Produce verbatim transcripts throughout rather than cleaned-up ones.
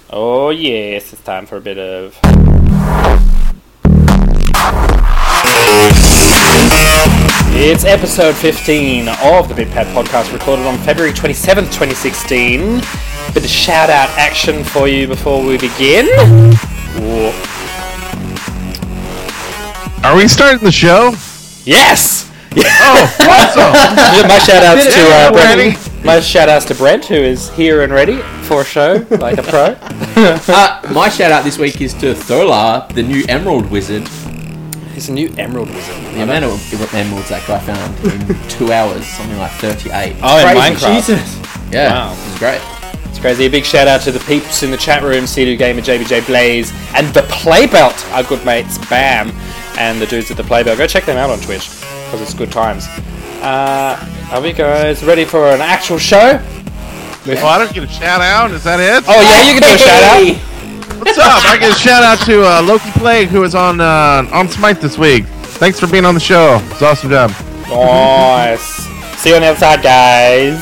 Oh yes, it's time for a bit of... It's episode fifteen of the BitPad podcast, recorded on February twenty-seventh, twenty sixteen. Bit of shout out action for you before we begin. Whoa. Are we starting the show? Yes! Oh, awesome! My shout outs to uh, ready? Brent. My shout outs to Brent, who is here and ready for a show like a pro. uh, my shout out this week is to Tholar, the new Emerald Wizard. He's a new Emerald Wizard. The amount of emeralds that guy found in two hours, something like thirty-eight. Oh, in Crazy. Minecraft. Jesus. Yeah, Wow. it was great. It's crazy. A big shout out to the peeps in the chat room, C two Gamer, J B J Blaze, and the Playbelt, our good mates, Bam, and the dudes at the Playbelt. Go check them out on Twitch, because it's good times. Uh, are we guys ready for an actual show? Oh, I don't get a shout out. Is that it? Oh yeah, you can do a shout out. What's up? I get a shout out to uh, Loki Plague, who was on uh, on Smite this week. Thanks for being on the show. It's an awesome job. Nice. See you on the other side, guys.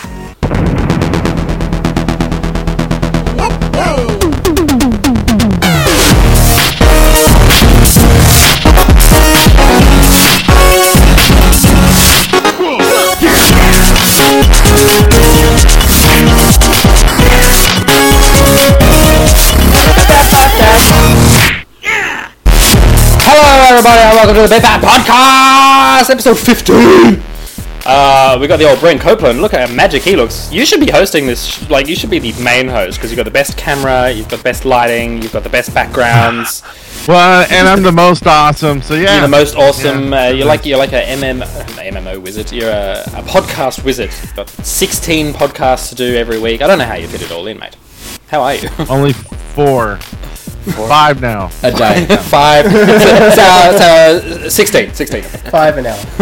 Hello everybody and welcome to the BitPad podcast, episode fifteen. Uh, we got the old Brent Copeland. Look at how magic he looks. You should be hosting this, sh- like you should be the main host, because you've got the best camera, you've got the best lighting, you've got the best backgrounds. Well, and I'm the most awesome, so yeah. You're the most awesome, Yeah. uh, you're like you're like a M M, M M O wizard, you're a, a podcast wizard. You've got sixteen podcasts to do every week. I don't know how you fit it all in, mate. How are you? Only four. Four. Five now. A day. Five, so, so, sixteen, sixteen. Five an hour.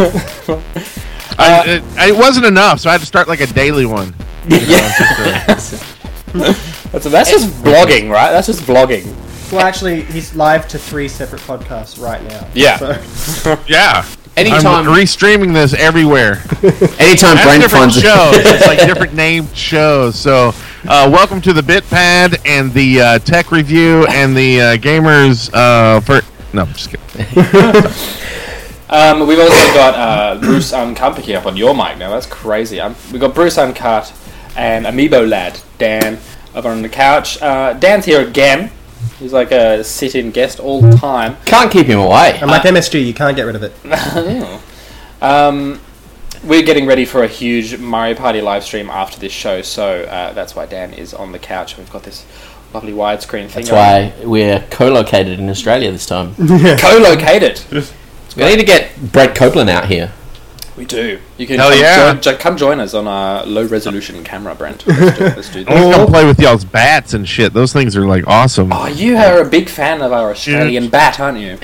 I, it, it wasn't enough, so I had to start like a daily one. Yeah. that's, that's just vlogging, right? That's just vlogging. Well, actually, he's live to three separate podcasts right now. Yeah. So. Yeah. Anytime, I'm re-streaming this everywhere. anytime That's Brent different finds shows. It's like different named shows. So, uh, welcome to the BitPad and the uh, tech review and the uh, gamers. Uh, for no, I'm just kidding. um, we've also got uh, Bruce Uncut picking up on your mic now. That's crazy. Um, we've got Bruce Uncut and Amiibo Lad Dan over on the couch. Uh, Dan's here again. He's like a sit-in guest all the time. Can't keep him away. I'm like M S G, you can't get rid of it. um, we're getting ready for a huge Mario Party live stream after this show, so uh, that's why Dan is on the couch. We've got this lovely widescreen thing. That's why we're co-located in Australia this time. Co-located. We need to get Brent Copeland out here. We do. You can Hell come, yeah. join, jo- come join us on our low resolution camera, Brent. Let's do, let's do I want to this. come play with y'all's bats and shit. Those things are like awesome. Oh, you are a big fan of our Australian bat, aren't you?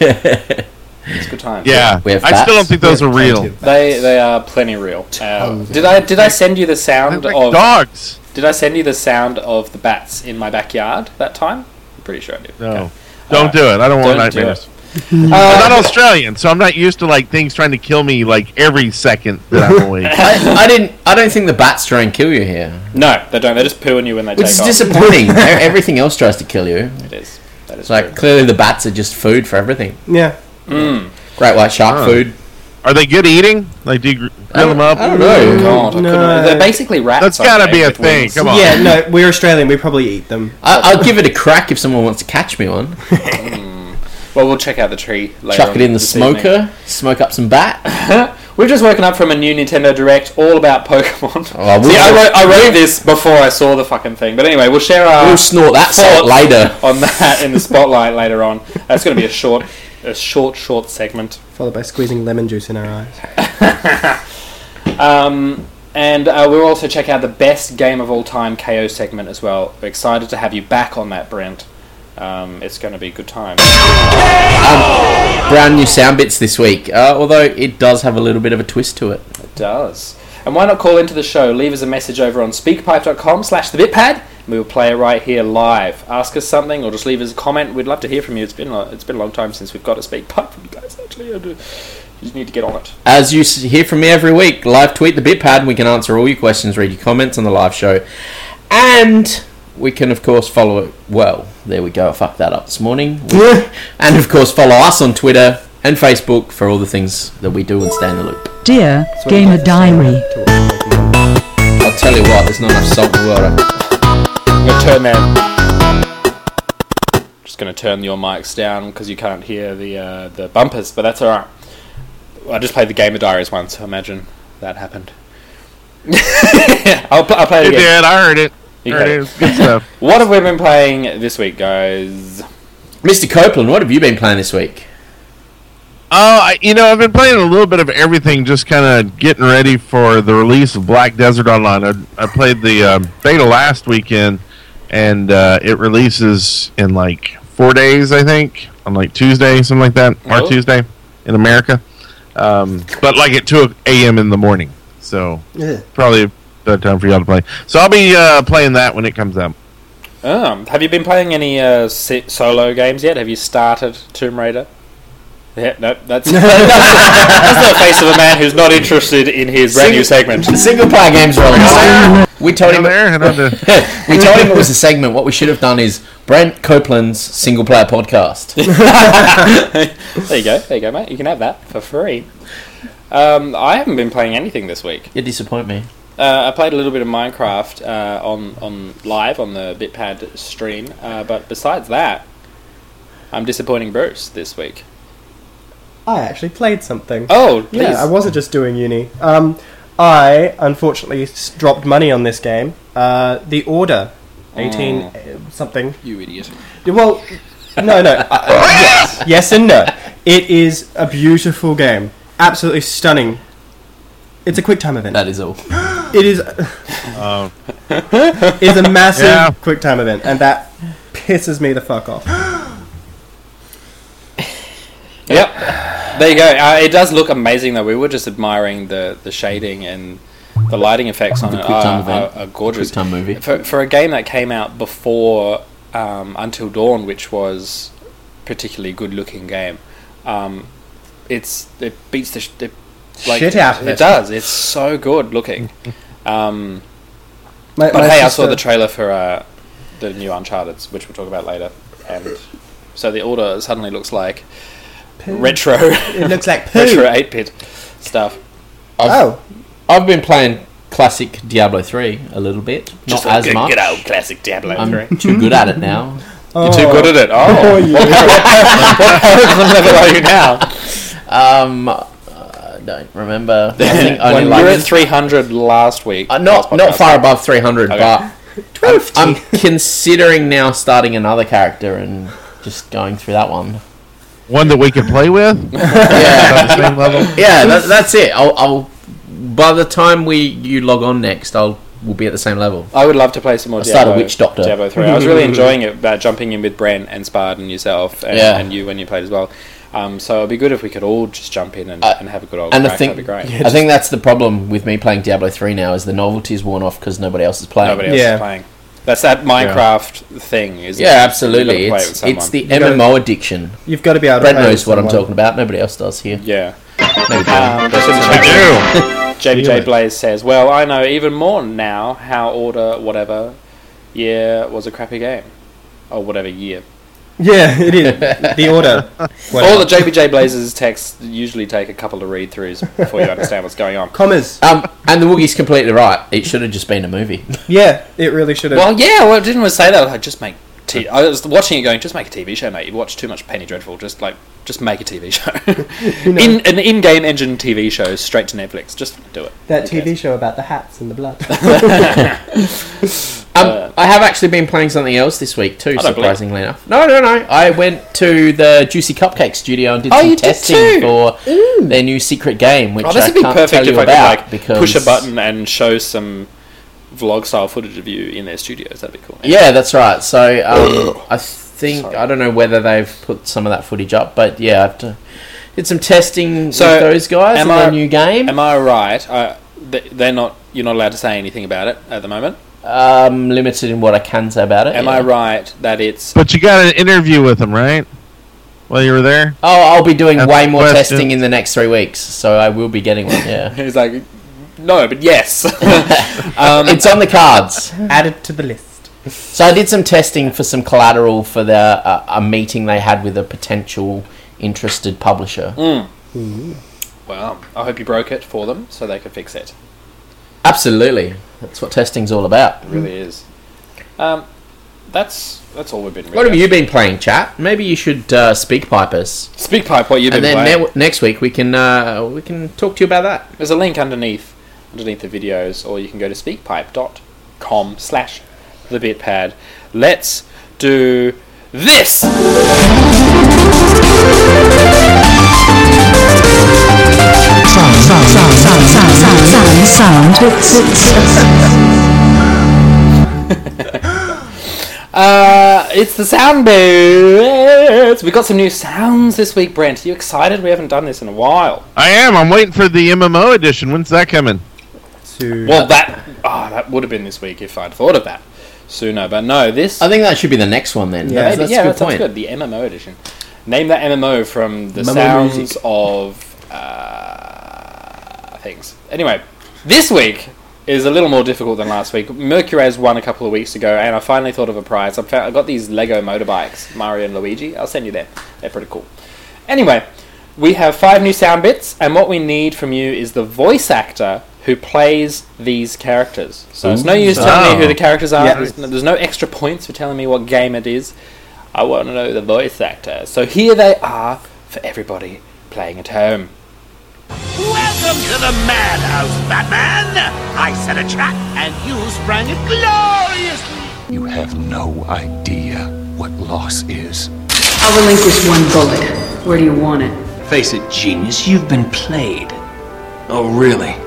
It's good times. Yeah, We have I still don't bats. think those are real. They they are plenty real. Uh, did I did I send you the They're sound like of dogs. Did I send you the sound of the bats in my backyard that time? I'm pretty sure I did. No, Okay. don't Uh, do it. I don't want don't do nightmares. it. I'm Uh, not Australian, so I'm not used to like things trying to kill me like every second that I'm awake. I, I didn't. I don't think the bats try and kill you here, no, they don't. They just poo on you when they which take is off. disappointing. E- Everything else tries to kill you. It is. That is It's like true. clearly the bats are just food for everything. Yeah. Mm. Great white shark Oh. food. Are they good eating? Like, do you gr- I grill them up? I don't know. God, I No. couldn't- they're basically rats. That's aren't gotta they, be a with thing. wings? Come on. Yeah, no, we're Australian, we probably eat them. I, I'll give it a crack if someone wants to catch me one. Well, we'll check out the tree later. Chuck it in the this evening. smoker, smoke up some bat. We've just woken up from a new Nintendo Direct all about Pokemon. Oh, See, we'll- I wrote, I wrote this before I saw the fucking thing. But anyway, we'll share our We'll snort that salt thoughts later. on that in the spotlight later on. That's going to be a short, a short, short segment. Followed by squeezing lemon juice in our eyes. Um, and uh, we'll also check out the best game of all time K O segment as well. We're excited to have you back on that, Brent. Um, it's going to be a good time. Brand new sound bits this week, uh, although it does have a little bit of a twist to it. It does. And why not call into the show? Leave us a message over on speakpipe.com slash the bitpad. We will play it right here live. Ask us something or just leave us a comment. We'd love to hear from you. It's been a, it's been a long time since we've got a speak pipe from you guys, actually. I do. You just need to get on it. As you s- hear from me every week, live tweet the Bitpad and we can answer all your questions, read your comments on the live show. And we can, of course, follow it. Well, there we go. I fucked that up this morning. We, and, of course, follow us on Twitter and Facebook for all the things that we do and stay in the loop. Dear Gamer Diary. I'll tell you what, there's not enough salt in the water. I'm going to turn that... Just going to turn your mics down because you can't hear the uh, the bumpers, but that's alright. I just played the Gamer Diaries once, so imagine that happened. I'll, pl- I'll play it You again. did. I heard it. You Heard heard it. it. It's good stuff. What have we been playing this week, guys? Mister Copeland, what have you been playing this week? Oh, I, you know, I've been playing a little bit of everything, just kind of getting ready for the release of Black Desert Online. I, I played the uh, beta last weekend, and uh, it releases in like four days, I think, on like Tuesday, something like that, or Oh. Tuesday in America. Um, but like at two a.m. in the morning, so Yeah. probably the time for y'all to play. So I'll be uh, playing that when it comes out. Um, have you been playing any uh, si- solo games yet? Have you started Tomb Raider? Yeah, no, that's that's the face of a man who's not interested in his brand new segment. The single player games are on. We told Down him there, and on the- we told him it was a segment. What we should have done is Brent Copeland's single player podcast. There you go, there you go, mate. You can have that for free. Um, I haven't been playing anything this week. You disappoint me. Uh, I played a little bit of Minecraft uh, on on live on the BitPad stream, uh, but besides that, I'm disappointing Bruce this week. I actually played something. Oh, please. Yeah, I wasn't just doing uni. Um, I unfortunately s- dropped money on this game. Uh, The Order, eighteen Oh. uh, something. You idiot. Yeah, Well, no, no. Uh, uh, yes, yes and no. It is a beautiful game, absolutely stunning. It's a quick time event. That is all. It is. Oh. It's a massive Yeah. quick time event, and that pisses me the fuck off. Yep. There you go. Uh, it does look amazing, though. We were just admiring the, the shading and the lighting effects on The it. quick time Are, event. are, are gorgeous. Quick time movie. For for a game that came out before um, Until Dawn, which was particularly good looking game, um, it's it beats the sh- it, like, Shit out of it. it. does. It's so good looking. Um, My, but my hey, I sister- saw the trailer for uh, the new Uncharted, which we'll talk about later, and so the Order suddenly looks like Poo. retro. It looks like poo. retro eight bit stuff. I've, Oh, I've been playing classic Diablo three a little bit. Not Just like as good, much. good old classic Diablo I'm three. too good at it now. You're too good at it. Oh, Oh, yeah. what Pokemon level are you now? Um, I don't remember. I think only When we like were at three hundred last week. Uh, not last not podcast. far above three hundred, Okay. but I'm, I'm considering now starting another character and just going through that one. One that we can play with? Yeah, At the same level? yeah, that, that's it. I'll, I'll by the time we you log on next, I'll we'll be at the same level. I would love to play some more I started Diablo, Witch Doctor. Diablo three. I was really enjoying it, uh, jumping in with Brent and Spard and yourself and, Yeah. and you when you played as well. Um, so it'd be good if we could all just jump in and, Uh, and have a good old and I crack. think- That'd be great. I think that's the problem with me playing Diablo three now is the novelty's worn off because nobody else is playing. Nobody else Yeah. is playing. That's that Minecraft thing, isn't it? Yeah, You've absolutely. gotta play it It's, with it's someone. the gotta- M M O addiction. you've got to be able to. Brett play knows with what I'm someone. talking about. Nobody else does here. Yeah. Maybe Um, that's in the I chat. do. J B J Really? Blaze says, "Well, I know even more now how Order whatever year was a crappy game, or whatever year." Yeah, it is. The Order. All the J B J Blazes texts usually take a couple of read throughs before you understand what's going on. Commas. Um, and the Woogie's completely right. It should have just been a movie. Yeah, it really should have. Well, yeah, well, didn't we say that? Like, just make. T- I was watching it, going, just make a T V show, mate. You watch too much Penny Dreadful. Just like, just make a T V show. know. In an in-game engine T V show straight to Netflix. Just do it. that Who T V cares? show about the hats and the blood. Um, Uh, I have actually been playing something else this week too, I don't believe- surprisingly enough. No, no, no. I went to the Juicy Cupcake studio and did Oh, some you did testing too? for their new secret game, which Oh, this I would be can't tell perfect you if I could about like because push a button and show some vlog-style footage of you in their studios. That'd be cool. Yeah, that's right. So um, I think Sorry. I don't know whether they've put some of that footage up, but yeah, I've to, did some testing So, with those guys am in I- their new game. Am I right? Uh, th- they're not. You're not allowed to say anything about it at the moment. Um, limited in what I can say about it. Am yeah. I right that it's? But you got an interview with him, right? While you were there? Oh, I'll be doing That's way the more question. testing in the next three weeks, so I will be getting one. Yeah, He's like, no, but yes. um, it's on the cards. Added to the list. So I did some testing for some collateral for the uh, a meeting they had with a potential interested publisher. Mm. Well, I hope you broke it for them so they could fix it. Absolutely, that's what testing's all about. It really is. Um, that's that's all we've been. Really What have you been playing, chat? Maybe you should uh, speak pipe us, SpeakPipe, what you've and been then playing. ne- next week we can uh, we can talk to you about that. There's a link underneath underneath the videos, or you can go to speakpipe dot com slash the bitpad. Let's do this. Sound, sound, sound, sound, sound, sound, sound, sound bits. Uh, it's the sound bits. We got some new sounds this week, Brent. Are you excited? We haven't done this in a while. I am. I'm waiting for the M M O edition. When's that coming? To Well, that ah, that would have been this week if I'd thought of that sooner. But no, this. I think that should be the next one then. Yeah. that's, that's yeah, a good that sounds point. good. The M M O edition. Name that M M O from the M M O sounds music. of uh, things. Anyway, this week is a little more difficult than last week. Mercurez won a couple of weeks ago, and I finally thought of a prize. I found I got these Lego motorbikes, Mario and Luigi. I'll send you them. They're pretty cool. Anyway, we have five new sound bits, and what we need from you is the voice actor who plays these characters. So it's no use telling me who the characters are. Yeah. There's, no, there's no extra points for telling me what game it is. I want to know the voice actor. So here they are for everybody playing at home. Welcome to the madhouse, Batman! I set a trap, and you sprang it gloriously! You have no idea what loss is. I'll relinquish one bullet. Where do you want it? Face it, genius, you've been played. Oh, really?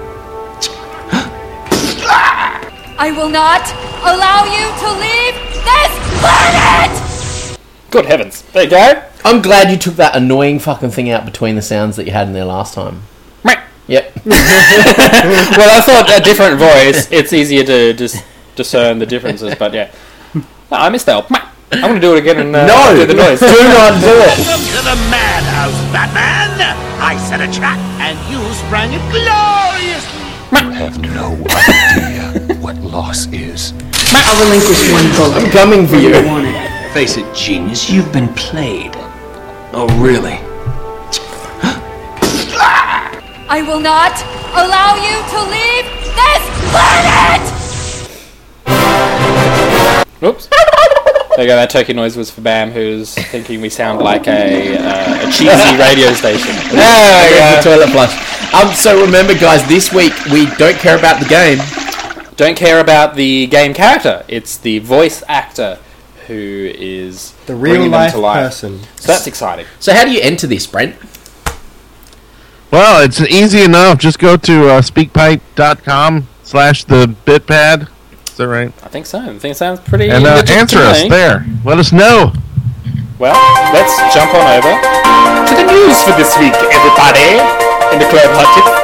I will not allow you to leave this planet! Good heavens. There you go. I'm glad you took that annoying fucking thing out between the sounds that you had in there last time. Yep. Well, I thought a different voice, it's easier to dis- discern the differences, but yeah. No, I missed that. I'm going to do it again and uh, No! do the noise. Do not do it! Welcome to the madhouse, Batman! I set a trap, and you sprang it gloriously! You have no idea what loss is. I'll relinquish one bullet. I'm coming for Where do you. you want it? Face it, genius, you've been played. Oh, really? I will not allow you to leave this planet! Oops. There you go, that turkey noise was for Bam, who's thinking we sound like a, uh, a cheesy radio station. There we The go. toilet flush. Um, so remember, guys, this week we don't care about the game. Don't care about the game character. It's the voice actor who is the bringing real them life to life. person. So that's exciting. So how do you enter this, Brent? Well, it's easy enough. Just go to uh, speakpipe.com slash the bitpad. Is that right? I think so. I think it sounds pretty And uh, legit answer to us me. there. Let us know. Well, let's jump on over to the news for this week, everybody, in the club hutches.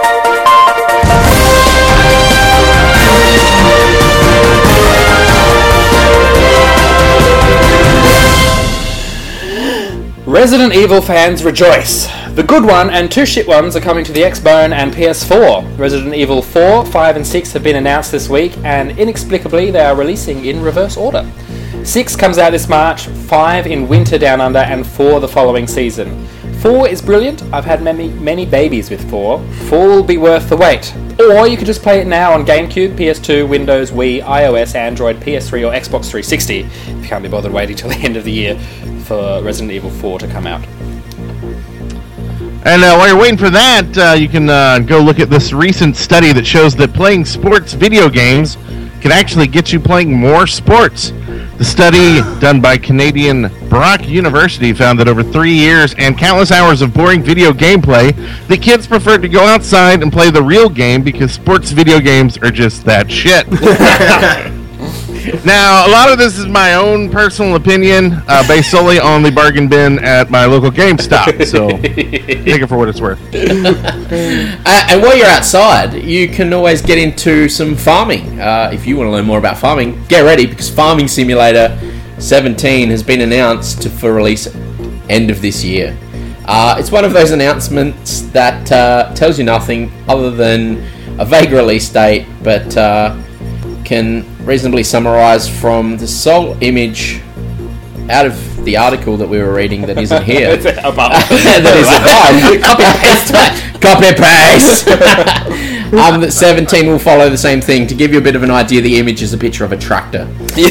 Resident Evil fans rejoice. The good one and two shit ones are coming to the Xbone and P S four. Resident Evil four, five and six have been announced this week, and inexplicably they are releasing in reverse order. six comes out this March, five in Winter Down Under, and four the following season. four is brilliant. I've had many many babies with four. four will be worth the wait. Or you could just play it now on GameCube, P S two, Windows, Wii, iOS, Android, P S three or Xbox three sixty if you can't be bothered waiting till the end of the year for Resident Evil four to come out. And uh, while you're waiting for that, uh, you can uh, go look at this recent study that shows that playing sports video games can actually get you playing more sports. The study done by Canadian Brock University found that over three years and countless hours of boring video gameplay, the kids preferred to go outside and play the real game because sports video games are just that shit. Now, a lot of this is my own personal opinion, uh, based solely on the bargain bin at my local GameStop. So, take it for what it's worth. Uh, and while you're outside, you can always get into some farming. Uh, if you want to learn more about farming, get ready because Farming Simulator seventeen has been announced to, for release end of this year. Uh, it's one of those announcements that uh, tells you nothing other than a vague release date, but uh, can reasonably summarized from the sole image out of the article that we were reading that isn't here. that is above. Copy paste, copy paste. um, that seventeen will follow the same thing. To give you a bit of an idea, the image is a picture of a tractor.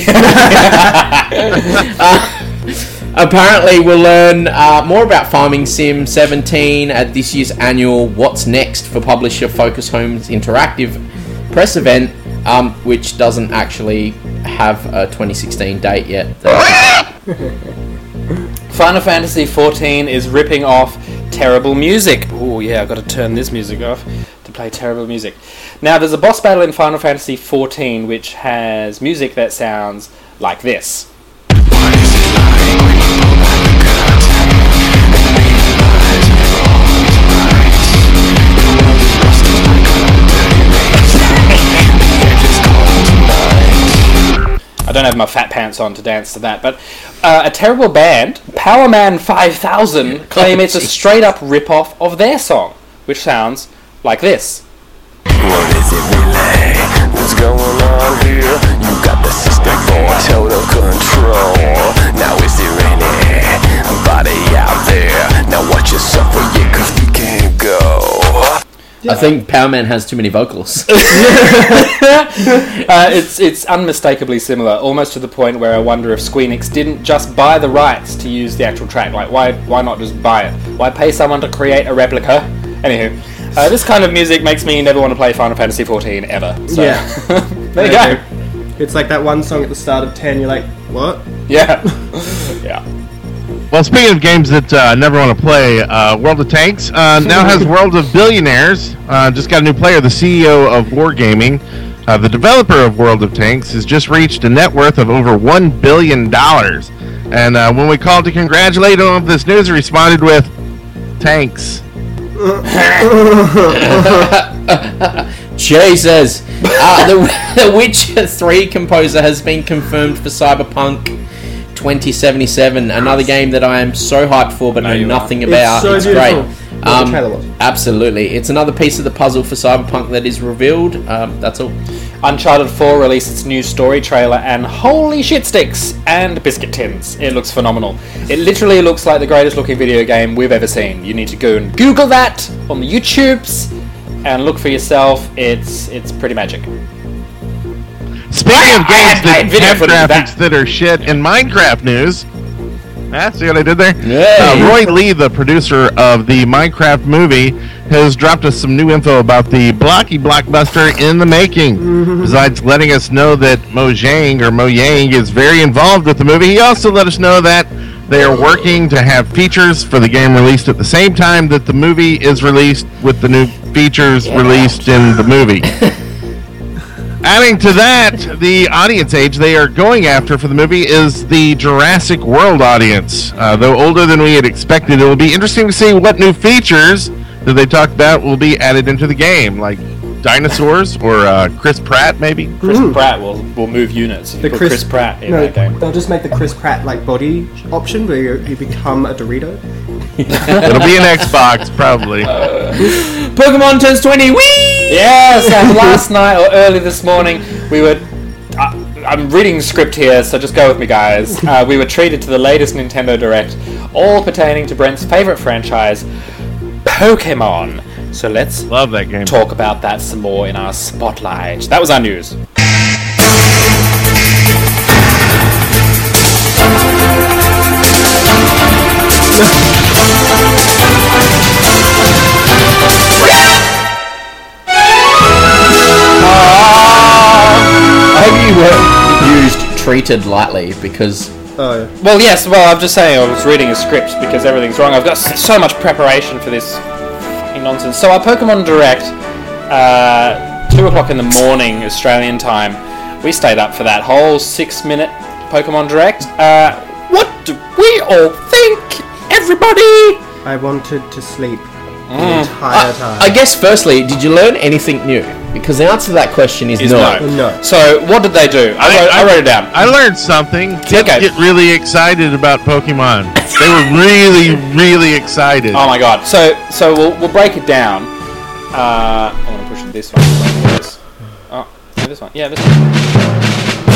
uh, apparently, we'll learn uh, more about Farming Sim seventeen at this year's annual What's Next for publisher Focus Home's interactive press event, um, which doesn't actually have a twenty sixteen date yet. Final Fantasy fourteen is ripping off terrible music. Oh yeah, I've got to turn this music off to play terrible music. Now, there's a boss battle in Final Fantasy fourteen which has music that sounds like this. I don't have my fat pants on to dance to that, but uh, a terrible band, Powerman five thousand, claim it's a straight-up rip-off of their song, which sounds like this. What is it really? What's going on here? You got the system for total control. Now is there anybody out there? Now watch yourself for you, cause we can't go. I think Powerman has too many vocals. uh, it's it's unmistakably similar, almost to the point where I wonder if Squeenix didn't just buy the rights to use the actual track. Like, why why not just buy it? Why pay someone to create a replica? Anywho, uh, this kind of music makes me never want to play Final Fantasy fourteen ever. So. Yeah. There you go. It's like that one song at the start of ten, you're like, what? Yeah. Yeah. Well, speaking of games that I uh, never want to play, uh, World of Tanks uh, now has World of Billionaires. Uh, just got a new player, the C E O of Wargaming. Uh, the developer of World of Tanks has just reached a net worth of over one billion dollars. And uh, when we called to congratulate him on this news, he responded with, tanks. Jesus. Uh, the, the Witcher three composer has been confirmed for Cyberpunk twenty seventy-seven, another game that I am so hyped for but know nothing about. It's so it's beautiful. great. Well, Um, the trailer was. absolutely. It's another piece of the puzzle for Cyberpunk that is revealed. Um, that's all. Uncharted four released its new story trailer, and holy shit sticks and biscuit tins. It looks phenomenal. It literally looks like the greatest looking video game we've ever seen. You need to go and Google that on the YouTubes and look for yourself. It's it's pretty magic. Speaking of games that video have footage graphics that are shit, in Minecraft news, ah, see what I did there? Yay. Uh, Roy Lee, the producer of the Minecraft movie, has dropped us some new info about the blocky blockbuster in the making. Besides letting us know that Mojang or Mojang is very involved with the movie, he also let us know that they are working to have features for the game released at the same time that the movie is released, with the new features Yeah. released in the movie. Adding to that, the audience age they are going after for the movie is the Jurassic World audience. Uh, though older than we had expected, it will be interesting to see what new features that they talked about will be added into the game, like dinosaurs or uh, Chris Pratt, maybe. Chris Pratt will, will move units. If you The put Chris- Chris Pratt in No, that game. they'll just make the Chris Pratt like body option where you, you become a Dorito. It'll be an Xbox, probably. Pokemon turns twenty. Whee! Yes, and last night or early this morning, we were. Uh, I'm reading the script here, so just go with me, guys. Uh, we were treated to the latest Nintendo Direct, all pertaining to Brent's favorite franchise, Pokemon. So let's Love that game. talk about that some more in our spotlight. That was our news. I hope you were used treated lightly because Oh, yeah. Well, yes, well, I'm just saying I was reading a script because everything's wrong. I've got s- so much preparation for this fucking nonsense. So our Pokemon Direct, uh, two o'clock in the morning Australian time, we stayed up for that whole six-minute Pokemon Direct. Uh, what do we all think, everybody? I wanted to sleep the Mm. entire time. I guess firstly, did you learn anything new? Because the answer to that question is, Is no. no. No. So what did they do? I, wrote, I wrote it down. I learned something. Kids Okay. get really excited about Pokemon. They were really, really excited. Oh my god! So so we'll we'll break it down. Uh, I want to push it this way. Like this. Oh, this one. Yeah, this one.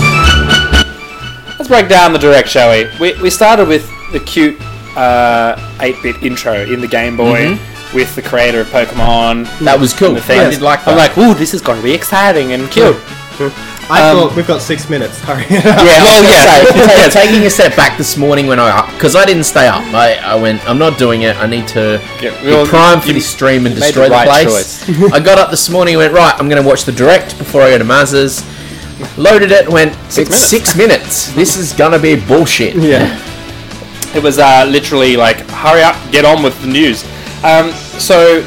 Let's break down the direct, shall we? We we started with the cute uh, eight-bit intro in the Game Boy mm-hmm. with the creator of Pokemon. That was cool. The thing. I did like that. I'm like, ooh, this is going to be exciting and cute. I Um, thought we've got six minutes. Hurry. Yeah, well, yeah. Say, taking a step back this morning when I, because I didn't stay up. I, I went, I'm not doing it. I need to Yeah, be well, primed for you- this stream and you made destroy the the, right place. I got up this morning and went, right, I'm going to watch the direct before I go to Maz's. Loaded it and went, Six it's minutes. six minutes. This is going to be bullshit. Yeah. It was uh, literally like, hurry up, get on with the news. Um, so,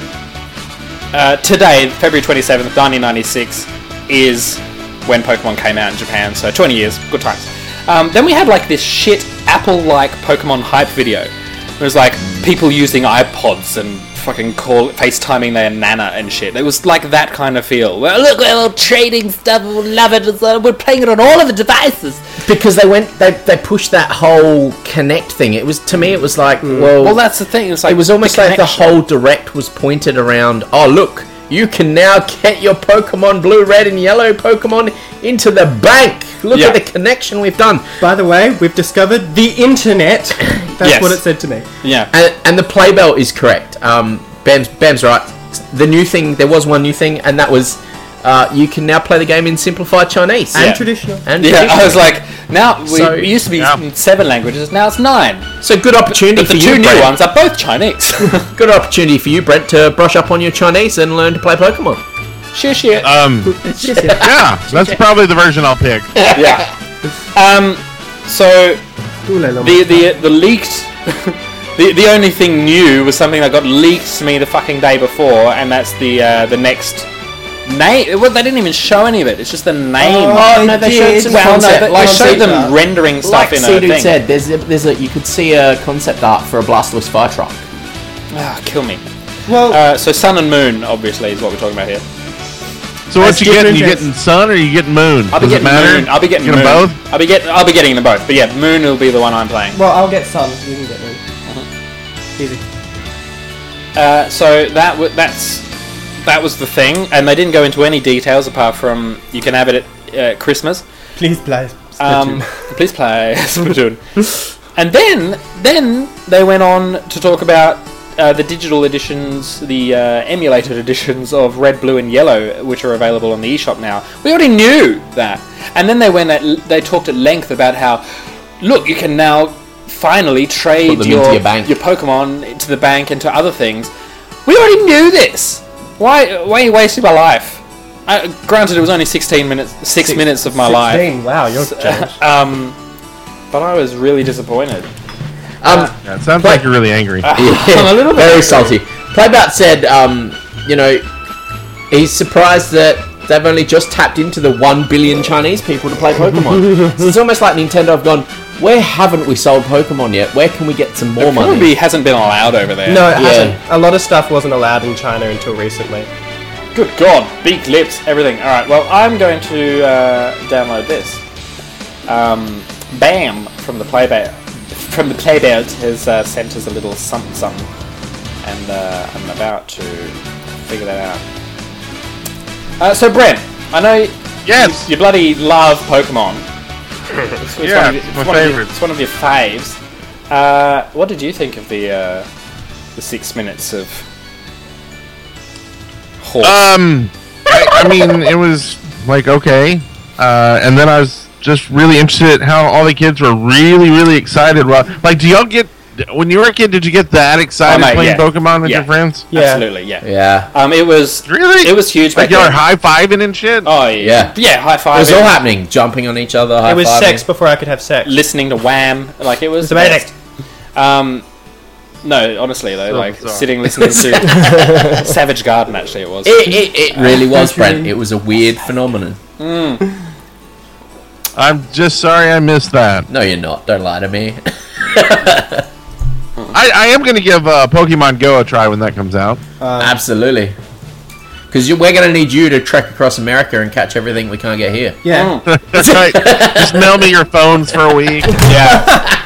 uh, today, February twenty-seventh, nineteen ninety-six, is when Pokemon came out in Japan, so twenty years, good times. Um, then we had like this shit Apple-like Pokemon hype video. It was like people using iPods and fucking call FaceTiming their Nana and shit. It was like that kind of feel. Well, look, we're all trading stuff, we love it, we're playing it on all of the devices. Because they went, they they pushed that whole Connect thing. It was, to me, it was like, well, Well, that's the thing. It's like it was almost like the connection. whole direct was pointed around, oh look, you can now get your Pokemon Blue, Red and Yellow Pokemon into the bank. Look Yeah. at the connection we've done. By the way, we've discovered the internet. That's Yes. what it said to me. Yeah. And, and the Playbell is correct. Um, Bam's, Bam's right. The new thing, there was one new thing, and that was uh, you can now play the game in simplified Chinese. And Yeah. traditional. And Yeah, traditional. I was like, now, we, So- it used to be Yeah. in seven languages, now it's nine. So good opportunity But for the you, two new Brent. ones are both Chinese. Good opportunity for you, Brent, to brush up on your Chinese and learn to play Pokemon. Shit, shit. Um, yeah, that's probably the version I'll pick. yeah. Um, so, the, the, the leaked... the, the only thing new was something that got leaked to me the fucking day before, and that's the uh, the next... name. Well, they didn't even show any of it. It's just the name. Oh, no, they showed some well, no, concept. they, Like they showed them Seedud- rendering stuff Like in a Seedud thing. said, there's a, there's a, you could see a concept art for a Blastoise fire truck. Ah, kill me. Well, Uh, so Sun and Moon, obviously, is what we're talking about here. So what As you getting? You different getting sun or you getting moon? I'll be Does it getting matter? Moon. I'll be getting Get Moon. 'em both. I'll be getting. I'll be getting them both. But yeah, Moon will be the one I'm playing. well, I'll get Sun. You can get Moon. Easy. Uh, so that w- that's that was the thing, and they didn't go into any details apart from you can have it at uh, Christmas. Please play Um, Splatoon. please play Splatoon. And then then they went on to talk about uh, the digital editions, the uh, emulated editions of Red, Blue, and Yellow, which are available on the eShop now. We already knew that, and then they went at they talked at length about how, look, you can now finally trade Put them your into your bank. your Pokemon into the bank and to other things. We already knew this. Why why are you wasting my life? Uh, granted, it was only sixteen minutes, six, minutes of my life. sixteen. Wow, you're changed. Um, but I was really disappointed. Um, Yeah, it sounds But- like you're really angry. Yeah, I'm a little bit very angry. salty. Playbout said, um, you know, he's surprised that they've only just tapped into the one billion Chinese people to play Pokemon. So it's almost like Nintendo have gone, where haven't we sold Pokemon yet? Where can we get some more It money? probably hasn't been allowed over there. No, it Yeah. hasn't. A lot of stuff wasn't allowed in China until recently. Good God, beak lips, everything. All right, well, I'm going to uh, download this. Um, Bam from the Playbelt, from the Playbelt has uh, sent us a little something, something, and uh, I'm about to figure that out. Uh, so, Brent, I know Yes. you, you bloody love Pokemon. It's, it's Yeah, one of your, it's my one of your- favourite. it's one of your faves. Uh, what did you think of the uh, the six minutes of horse? Um, I, I mean, it was like okay, uh, and then I was just really interested at how all the kids were really, really excited. Well, like, do y'all get when you were a kid? Did you get that excited Oh, mate, playing yeah. Pokemon with Yeah. your friends? Yeah. Absolutely, yeah. Yeah. Um, it was Really? it was huge. Like back y'all are then. high fiving and shit. Oh yeah, Yeah. yeah, high It five. was all happening, jumping on each other, high It was fiving. sex before I could have sex. Listening to Wham, like it was It's the amazing. best. Um, no, honestly though, So like bizarre. sitting listening to Savage Garden. Actually, it was. It, it, it really was, Brent. It was a weird phenomenon. I'm just sorry I missed that. No, you're not. Don't lie to me. I, I am going to give uh, Pokemon Go a try when that comes out. Absolutely. Because we're going to need you to trek across America and catch everything we can't get here. Yeah. That's right. Just mail me your phones for a week. Yeah.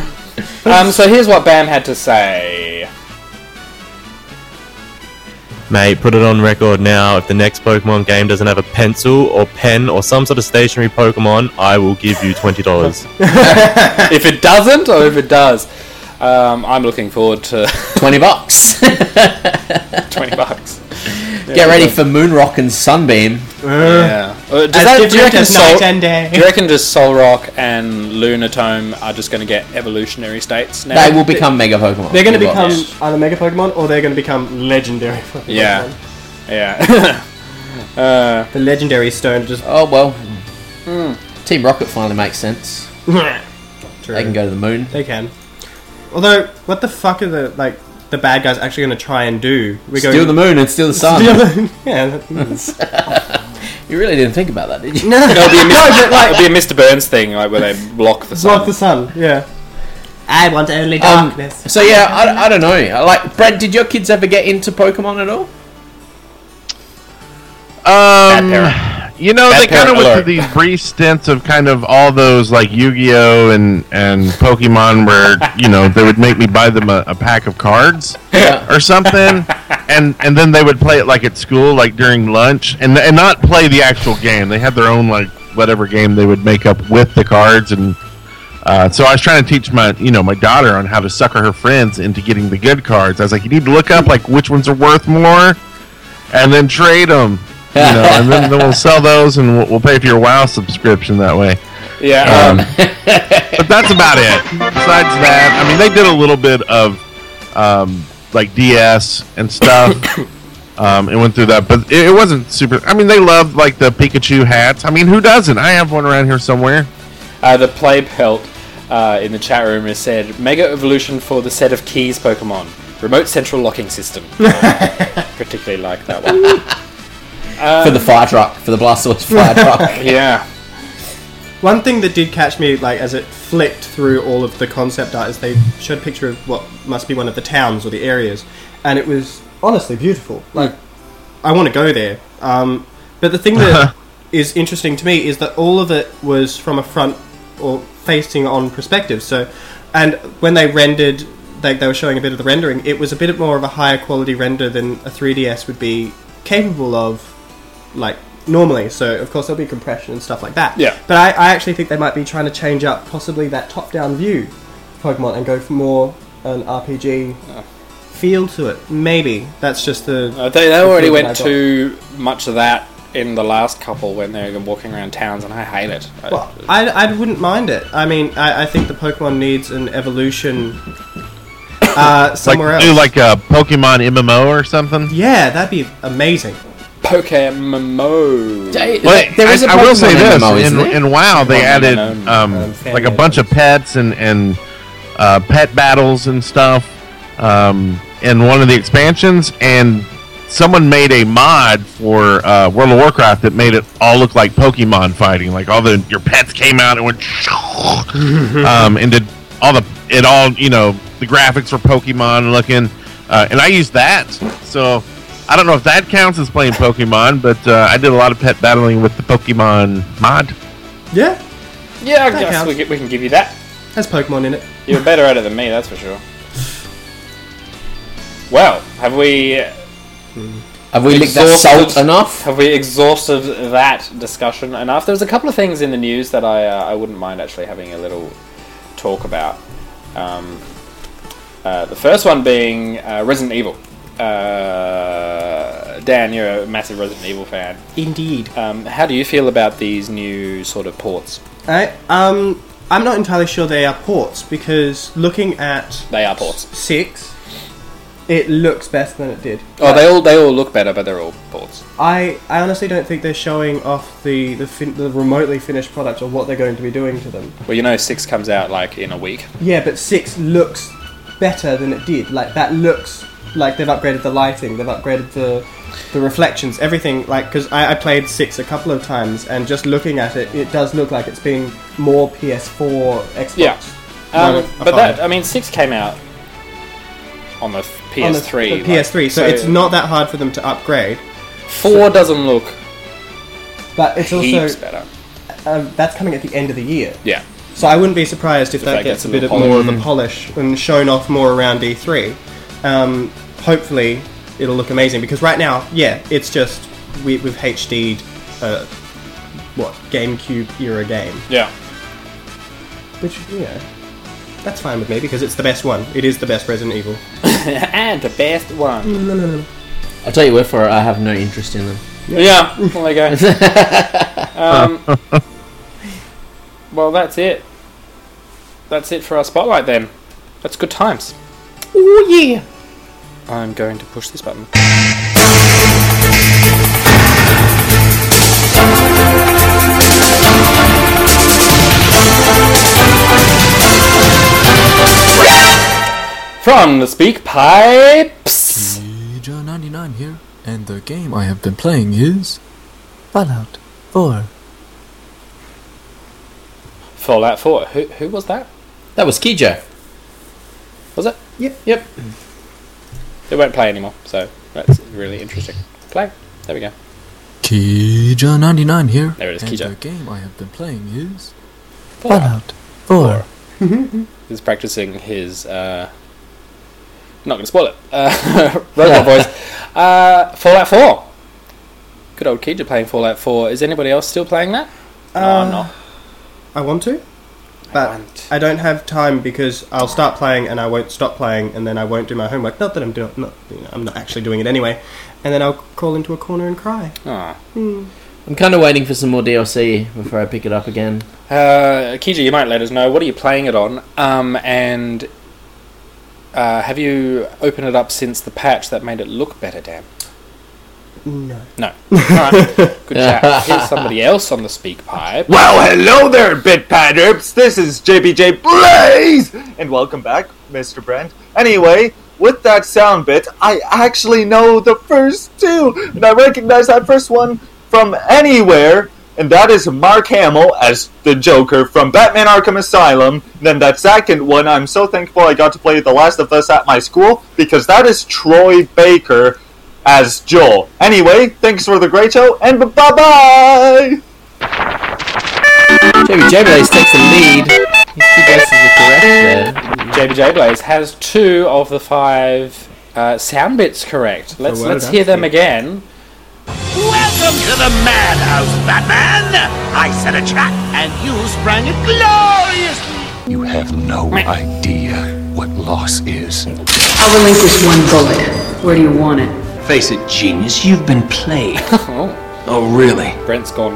um, so here's what Bam had to say. Mate, put it on record now. If the next Pokemon game doesn't have a pencil or pen or some sort of stationary Pokemon, I will give you twenty dollars. If it doesn't, or if it does, um, I'm looking forward to twenty bucks. twenty bucks. Yeah, Get ready for Moonrock and Sunbeam. Yeah. Uh, does that, do, you reckon Sol, do you reckon just Solrock and Lunatome are just going to get evolutionary states now? They will become Mega Pokemon. They're going to become yeah. either Mega Pokemon or they're going to become Legendary Pokemon. Yeah. Yeah. uh, the Legendary Stone just... Oh, well. Mm. Team Rocket finally makes sense. True. They can go to the moon. They can. Although, what the fuck are the, like... the bad guys actually going to try and do? We're steal going, the moon and steal the sun. Steal the, yeah. You really didn't think about that, did you? No, it'll be a, Mister no, but like, it'll be a Mister Burns thing, like where they block the sun. Block the sun, yeah. I want only darkness. Um, so yeah, I, I don't know. Like, Brad, did your kids ever get into Pokemon at all? Um, you know, Bad they kind of alert. went through these brief stints of kind of all those like Yu-Gi-Oh and and Pokemon, where you know they would make me buy them a, a pack of cards or something, and and then they would play it like at school, like during lunch, and and not play the actual game. They had their own like whatever game they would make up with the cards, and uh, so I was trying to teach my you know my daughter on how to sucker her friends into getting the good cards. I was like, you need to look up like which ones are worth more, and then trade them. You know, and then, then we'll sell those, and we'll, we'll pay for your WoW subscription that way. Yeah, um, but that's about it. Besides that, I mean, they did a little bit of um, like D S and stuff, um, and went through that, but it, it wasn't super. I mean, they loved like the Pikachu hats. I mean, who doesn't? I have one around here somewhere. Uh, the Play Pelt uh, in the chat room has said Mega Evolution for the set of keys Pokemon, remote central locking system. Uh, particularly like that one. Um, for the fire truck, for the Blastoise fire truck. Yeah. One thing that did catch me, like, as it flicked through all of the concept art, is they showed a picture of what must be one of the towns or the areas, and it was honestly beautiful. Like, I want to go there. Um, but the thing that is interesting to me is that all of it was from a front or facing on perspective. So, and when they rendered, they, they were showing a bit of the rendering, it was a bit more of a higher quality render than a three D S would be capable of. Like normally, so of course there'll be compression and stuff like that. Yeah. But I, I actually think they might be trying to change up possibly that top-down view of Pokemon and go for more an R P G uh. feel to it. Maybe that's just the. Uh, they they the already went too much of that in the last couple when they were walking around towns, and I hate it. Well, I, I wouldn't mind it. I mean, I, I think the Pokemon needs an evolution uh, somewhere like, else. Do like a Pokemon M M O or something. Yeah, that'd be amazing. Pokemon. Well, there is I, a Pokemon I will say this: M M O, in, in WoW, they added um, like a bunch of pets and and uh, pet battles and stuff um, in one of the expansions, and someone made a mod for uh, World of Warcraft that made it all look like Pokemon fighting. Like all the your pets came out and went, um, and did all the it all you know the graphics were Pokemon looking, uh, and I used that so. I don't know if that counts as playing Pokemon, but uh, I did a lot of pet battling with the Pokemon mod. Yeah. Yeah, I that guess we can, we can give you that. Has Pokemon in it. You're better at it than me, that's for sure. Well, have we... Have we licked that salt enough? Have we exhausted that discussion enough? There's a couple of things in the news that I uh, I wouldn't mind actually having a little talk about. Um, uh, the first one being uh, Resident Evil. Uh, Dan, you're a massive Resident Evil fan. Indeed. Um, how do you feel about these new sort of ports? I, um, I'm not entirely sure they are ports, because looking at... They are ports. Six, it looks better than it did. Oh, like, they all they all look better, but they're all ports. I, I honestly don't think they're showing off the, the, fin- the remotely finished product or what they're going to be doing to them. Well, you know, six comes out, like, in a week. Yeah, but six looks better than it did. Like, that looks... Like, they've upgraded the lighting, they've upgraded the the reflections, everything. Like, because I, I played six a couple of times, and just looking at it, it does look like it's been more P S four, Xbox. Yeah. Um, but that, I mean, six came out on the P S three. On the, the P S three, like, so, so it's not that hard for them to upgrade. Four so, doesn't look but it's heaps also better. Uh, that's coming at the end of the year. Yeah. So I wouldn't be surprised if, if that, that gets, gets a bit more of a polish and shown off more around E three. Um, hopefully it'll look amazing. Because right now, yeah, it's just we, we've H D'd uh, what GameCube era game. Yeah. Which yeah, that's fine with me because it's the best one. It is the best Resident Evil. And the best one. No, no, no. I'll tell you what, for I have no interest in them. Yeah, well, there you go. um, well, that's it. That's it for our spotlight then. That's good times. Oh yeah. I'm going to push this button. From the Speak Pipes. John ninety-nine here, and the game I have been playing is Fallout four. Fallout four. Who who was that? That was Kijo. Was it? Yep. Yep. They won't play anymore, so that's really interesting. Play. There we go. Kijo ninety-nine here, There it is, and Kijo. the game I have been playing is Fallout Fallout four. He's practicing his. Uh, not going to spoil it. Uh, robot voice. Uh, Fallout four. Good old Keija playing Fallout four. Is anybody else still playing that? No, Uh, I'm not. I want to, but I don't have time because I'll start playing and I won't stop playing, and then I won't do my homework. Not that I'm doing, not you know, I'm not actually doing it anyway, and then I'll crawl into a corner and cry. Ah. Hmm. I'm kind of waiting for some more D L C before I pick it up again. Uh, Keija, you might let us know. What are you playing it on? Um, and uh, have you opened it up since the patch that made it look better, Dan? No. No. Alright. Good chat. Here's somebody else on the Speak Pipe. Well, hello there, BitPadderps. This is J B J Blaze, and welcome back, Mister Brent. Anyway, with that sound bit, I actually know the first two, and I recognize that first one from anywhere, and that is Mark Hamill as the Joker from Batman Arkham Asylum. And then that second one, I'm so thankful I got to play The Last of Us at my school, because that is Troy Baker as Joel. Anyway, thanks for the great show, and bye-bye! J B J Blaze takes the lead. His two guesses are correct there. J B J Blaze has two of the five uh, sound bits correct. Let's well let's done. hear them again. Welcome to the madhouse, Batman! I set a trap, and you sprang it gloriously! You have no idea what loss is. I'll relinquish one bullet. Where do you want it? Face it, genius, you've been played. Oh, Oh, really? Brent's gone.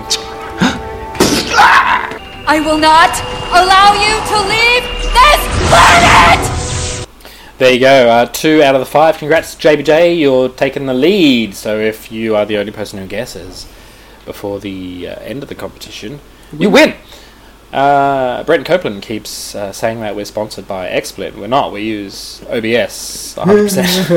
I will not allow you to leave this planet! There you go. Uh, two out of the five. Congrats, J B J. You're taking the lead. So if you are the only person who guesses before the uh, end of the competition, you win. Uh, Brent Copeland keeps uh, saying that we're sponsored by XSplit. We're not. We use O B S one hundred percent.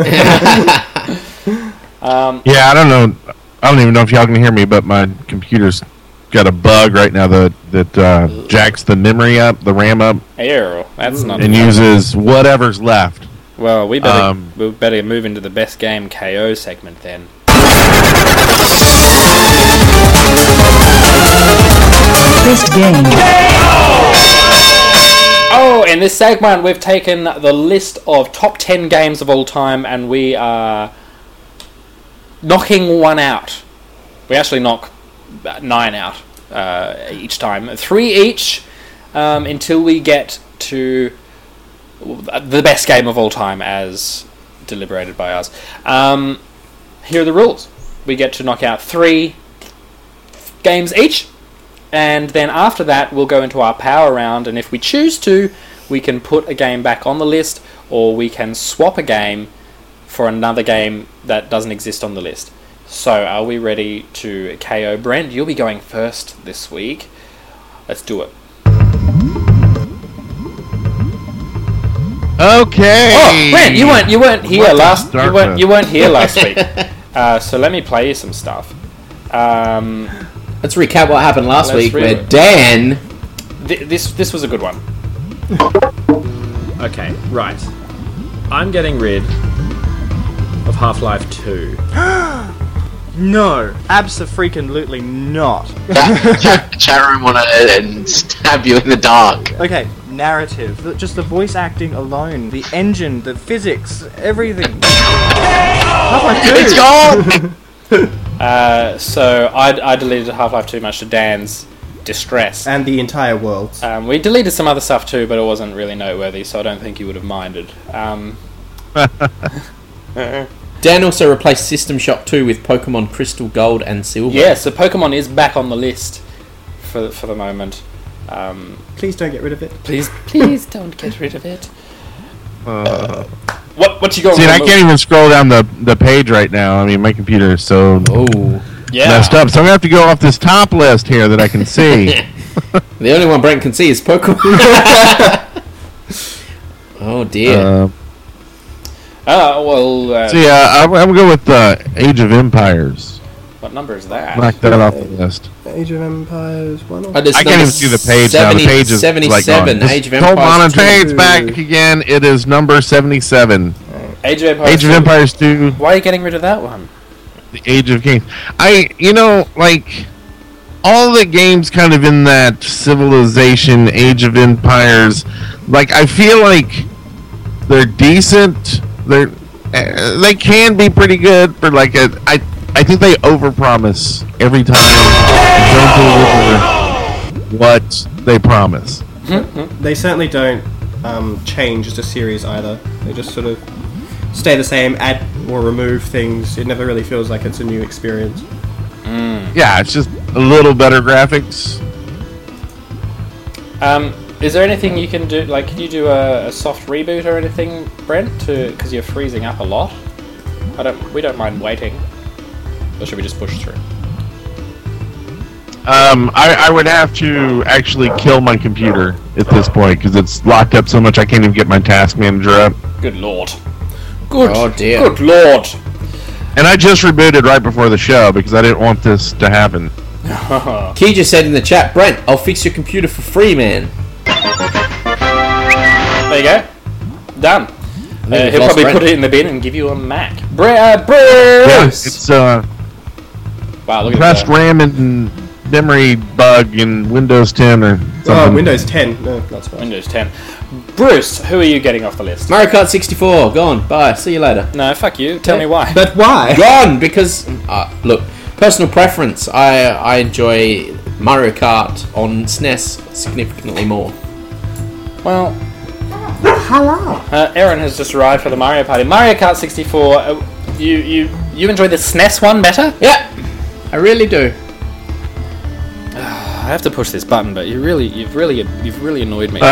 um, Yeah, I don't know. I don't even know if y'all can hear me, but my computer's got a bug right now that that uh, jacks the memory up, the RAM up, Ew, that's not. and uses whatever's left. Well, we better Um, we better move into the best game K O segment then. Best game. Oh, in this segment, we've taken the list of top ten games of all time, and we are knocking one out. We actually knock nine out uh, each time, three each, um, until we get to the best game of all time, as deliberated by us. Um, here are the rules: we get to knock out three games each. And then after that, we'll go into our power round, and if we choose to, we can put a game back on the list, or we can swap a game for another game that doesn't exist on the list. So, are we ready to K O Brent? You'll be going first this week. Let's do it. Okay. Oh, Brent, you weren't you weren't here What to last start you weren't with? you weren't here last week. Uh, so let me play you some stuff. Um, Let's recap what happened last Let's week, re- where Dan... th- this this was a good one. Okay, right. I'm getting rid of Half-Life two. No, abso-freaking-lutely not. Chat, chat room on it and stab you in the dark. Okay, narrative, the- just the voice acting alone, the engine, the physics, everything. It's gone! Uh, so I, I deleted Half-Life two much to Dan's distress. And the entire world. Um, we deleted some other stuff too, but it wasn't really noteworthy, so I don't think he would have minded. Um, Dan also replaced System Shock two with Pokemon Crystal Gold and Silver. yeah, so Pokemon is back on the list for for the moment. Um, Please don't get rid of it. please, please don't get rid of it. Uh, What what you got? see, I can't even scroll down the, the page right now. I mean, my computer is so oh. yeah. messed up. So I'm going to have to go off this top list here that I can see. The only one Brent can see is Pokemon. Oh dear. Uh, Oh well. Uh, see, uh, I'm, I'm going to go with uh, Age of Empires. what number is that? Knock that off the list. Age of Empires one. Oh, there's I can't number even see the page now. The page is seventy-seven. like gone. Age of Just hold on, Empires the page two. back again. It is number seventy-seven. Age of Empires. Age of two. Empires two. Why are you getting rid of that one? The Age of Kings. I, you know, like all the games kind of in that Civilization, Age of Empires, like I feel like they're decent. They're uh, they can be pretty good, but like a, I, I think they overpromise every time and don't deliver what they promise. They certainly don't um, change as a series either. They just sort of stay the same, add or remove things. It never really feels like it's a new experience. Mm. Yeah, it's just a little better graphics. Um, is there anything you can do? Like, can you do a, a soft reboot or anything, Brent? To because you're freezing up a lot. I don't. We don't mind waiting. Or should we just push through? Um, I, I would have to actually kill my computer at this point because it's locked up so much I can't even get my task manager up. Good lord. Good. Oh dear. Good lord. And I just rebooted right before the show because I didn't want this to happen. Key just said in the chat, Brent, I'll fix your computer for free, man. There you go. Done. think Uh, we've he'll lost probably Brent. put it in the bin and give you a Mac. Br- uh, Yeah, Bruce! it's uh, Wow, look at pressed that. RAM and memory bug in Windows ten or something. Oh, Windows ten. No, not so much. Windows ten. Bruce, who are you getting off the list? Mario Kart sixty-four, gone. Bye. See you later. No, fuck you. Tell me why. But why? Gone because uh, look, personal preference. I I enjoy Mario Kart on S N E S significantly more. Well, Hello. uh, Aaron has just arrived for the Mario Party. Mario Kart sixty-four. Uh, you you you enjoy the S N E S one better? Yeah, I really do. I have to push this button, but you really, you've really, you've really annoyed me.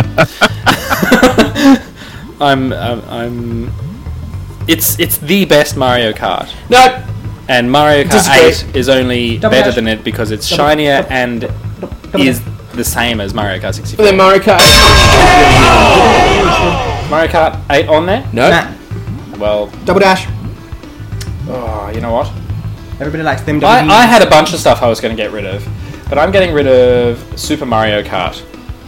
I'm, I'm, I'm. It's, it's the best Mario Kart, No, and Mario Kart Disagree. eight is only Double better dash. than it because it's Double- shinier double- and double- is the same as Mario Kart sixty-four. then Mario Kart. Mario Kart eight on there? No, Nah. Well, Double dash. oh, you know what? Everybody likes them. I, I had a bunch of stuff I was going to get rid of, but I'm getting rid of Super Mario Kart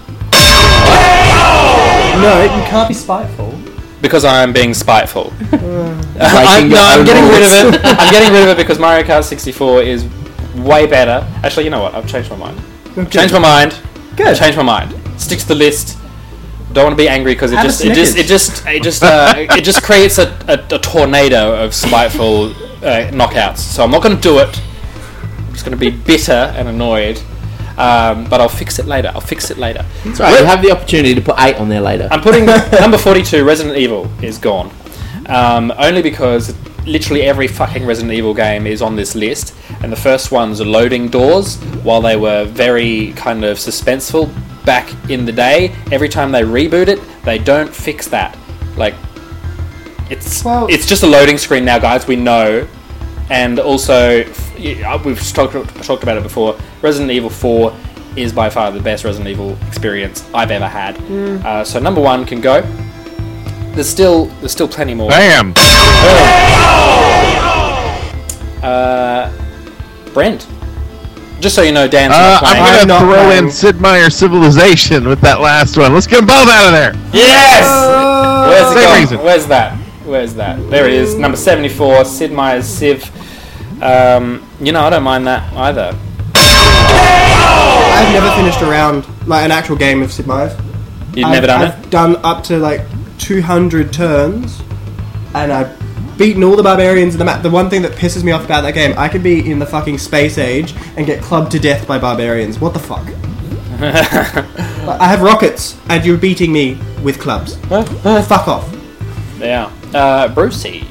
No, you can't be spiteful. because I'm being spiteful. I'm, Breaking no, your I'm own getting rid of rules. it. I'm getting rid of it because Mario Kart sixty-four is way better. Actually, you know what? I've changed my mind. I've changed my mind. Good. I've changed my mind. Stick to the list. Don't want to be angry because it Have a just, it just, it just, it just, uh, it just creates a, a, a tornado of spiteful uh, knockouts. So I'm not going to do it. I'm just going to be bitter and annoyed. Um, but I'll fix it later. I'll fix it later. that's right. You have the opportunity to put eight on there later. I'm putting number forty-two. Resident Evil is gone. Um, only because literally every fucking Resident Evil game is on this list, and the first ones are loading doors while they were very kind of suspenseful back in the day. Every time they reboot it, they don't fix that. Like, it's Well- it's just a loading screen now, guys. We know, and also f- yeah, we've talked talked about it before. Resident Evil four is by far the best Resident Evil experience I've ever had. Uh, so number one can go. There's still there's still plenty more. Bam! Uh, Brent. Just so you know, Dan's Uh, not I'm playing. gonna I'm not throw playing. in Sid Meier's Civilization with that last one. Let's get them both out of there. Yes! Where's it Same gone? reason. Where's that? Where's that? There it is. Number seventy-four, Sid Meier's Civ. Um, you know, I don't mind that either. I've never finished a round, like an actual game of Sid Meier's. You've I've, never done I've it? done up to like two hundred turns, and I beaten all the barbarians in the map. The one thing that pisses me off about that game, I could be in the fucking space age and get clubbed to death by barbarians. What the fuck? I have rockets, and you're beating me with clubs. Fuck off. Yeah. Uh, Brucey.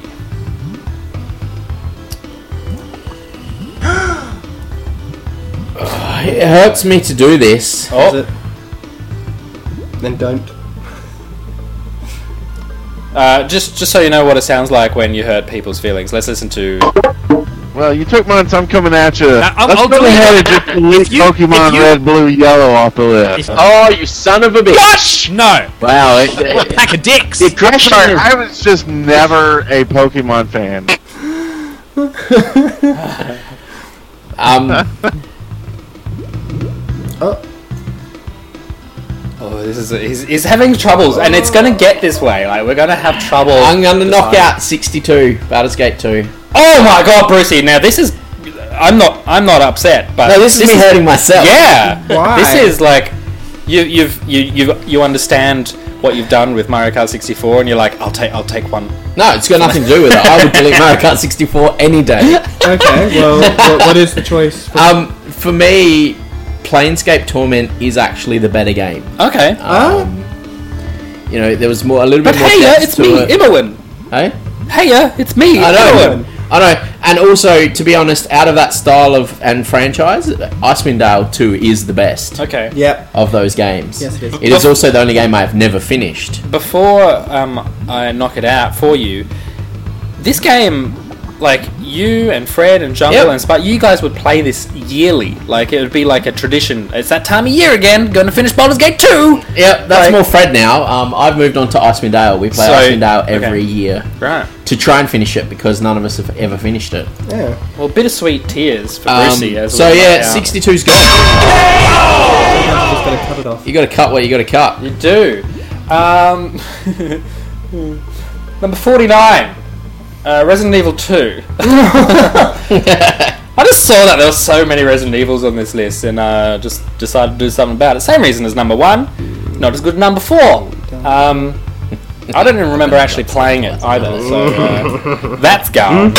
It hurts me to do this. Oh. Is it? Then don't. Uh, just, just so you know what it sounds like when you hurt people's feelings. Let's listen to. Well, you took mine, so I'm coming at you. Now, I'll- Let's I'll go delete ahead and it. just delete you- Pokemon if you- Red, Blue, Yellow off the list. Oh, you son of a bitch! Gosh! No. Wow, it, What a pack of dicks. the I'm aggression sorry, is- I was just never a Pokemon fan. um. Oh. Oh, this is he's, he's having troubles, and it's gonna get this way. Like we're gonna have trouble. I'm gonna knock deciding. out sixty-two, Baldur's Gate two. Oh my God, Brucey! Now this is. I'm not. I'm not upset, but No, this is me hurting myself. Yeah. Why? This is like, you you've you you you understand what you've done with Mario Kart sixty-four, and you're like, I'll take I'll take one. No, it's got nothing to do with it. I would delete Mario Kart sixty-four any day. Okay, well, what, what is the choice? For Um, for me, Planescape Torment is actually the better game. Okay. Um, you know, there was more a little But bit more hey, depth it's to me, it. Imowen. Hey, Hey, it's me, I know, Imowen. I know, and also to be honest, out of that style of and franchise, Icewind Dale two is the best Okay. Yep. of those games. Yes, it is. It is also the only game I have never finished. Before um, I knock it out for you, this game, like you and Fred and Jungle Yep. and Spike, you guys would play this yearly. Like it would be like a tradition. It's that time of year again. Going to finish Baldur's Gate two. Yep, that's Like- more Fred now. Um, I've moved on to Icewind Dale. We play So- Icewind Dale every okay. year Right. to try and finish it because none of us have ever finished it. Yeah. Well, bittersweet tears for Um, Brucey. As so we yeah, knock out. sixty-two's gone. I'm just gonna cut it off. You got to cut what you got to cut. You do. Um, number forty-nine. Uh, Resident Evil two. I just saw that there were so many Resident Evils on this list and uh, just decided to do something about it. Same reason as number one. Not as good as number four. Um, I don't even remember actually playing it either, so uh, that's gone.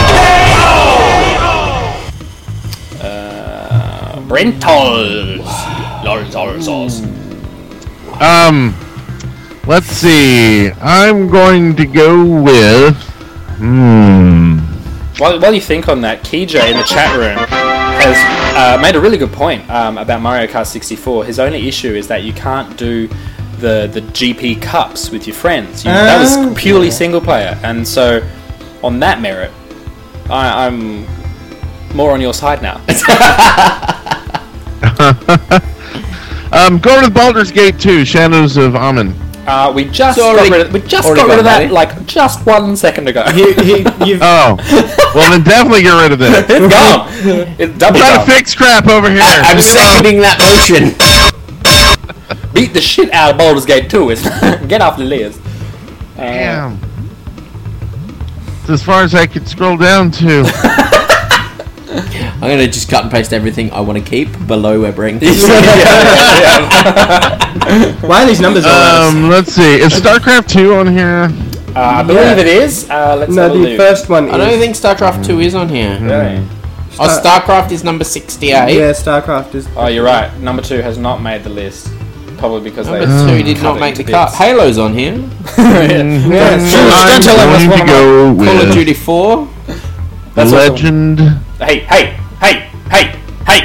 Uh, Brentols. Lawrence Orzos. Um, let's see. I'm going to go with. Hmm. While, while you think on that, Keyjay in the chat room has uh, made a really good point um, about Mario Kart sixty-four. His only issue is that you can't do the the G P Cups with your friends. You, that was Oh, purely yeah. single player, and so on that merit, I, I'm more on your side now. Um, go to Baldur's Gate two, Shadows of Amun. Uh, we just It's already- got rid of, we just already got rid of gone, that buddy. like just one second ago. You, you, you've, Oh, well then definitely get rid of that. It's gone. It's double Trying gone. to fix crap over here. I'm seconding that motion. Beat the shit out of Baldur's Gate two. It's get off the list. Uh, Damn. It's as far as I could scroll down to. I'm going to just cut and paste everything I want to keep below where Brink. why are these numbers all um, Um, let's see. Is StarCraft two on here? Uh, I believe it is. Uh, let's No, have a the look. first one is. I don't think StarCraft two is on here. Really? Oh, StarCraft is number sixty-eight. Yeah, StarCraft is. Oh, you're right. Number two has not made the list. Probably because Number they two did cut not it make the into cut. bits. Halo's on here. Yeah, Shh, don't tell them that's I'm one going of to go my- Call of with Duty four. That's also- Legend. Hey, hey, hey, hey, hey!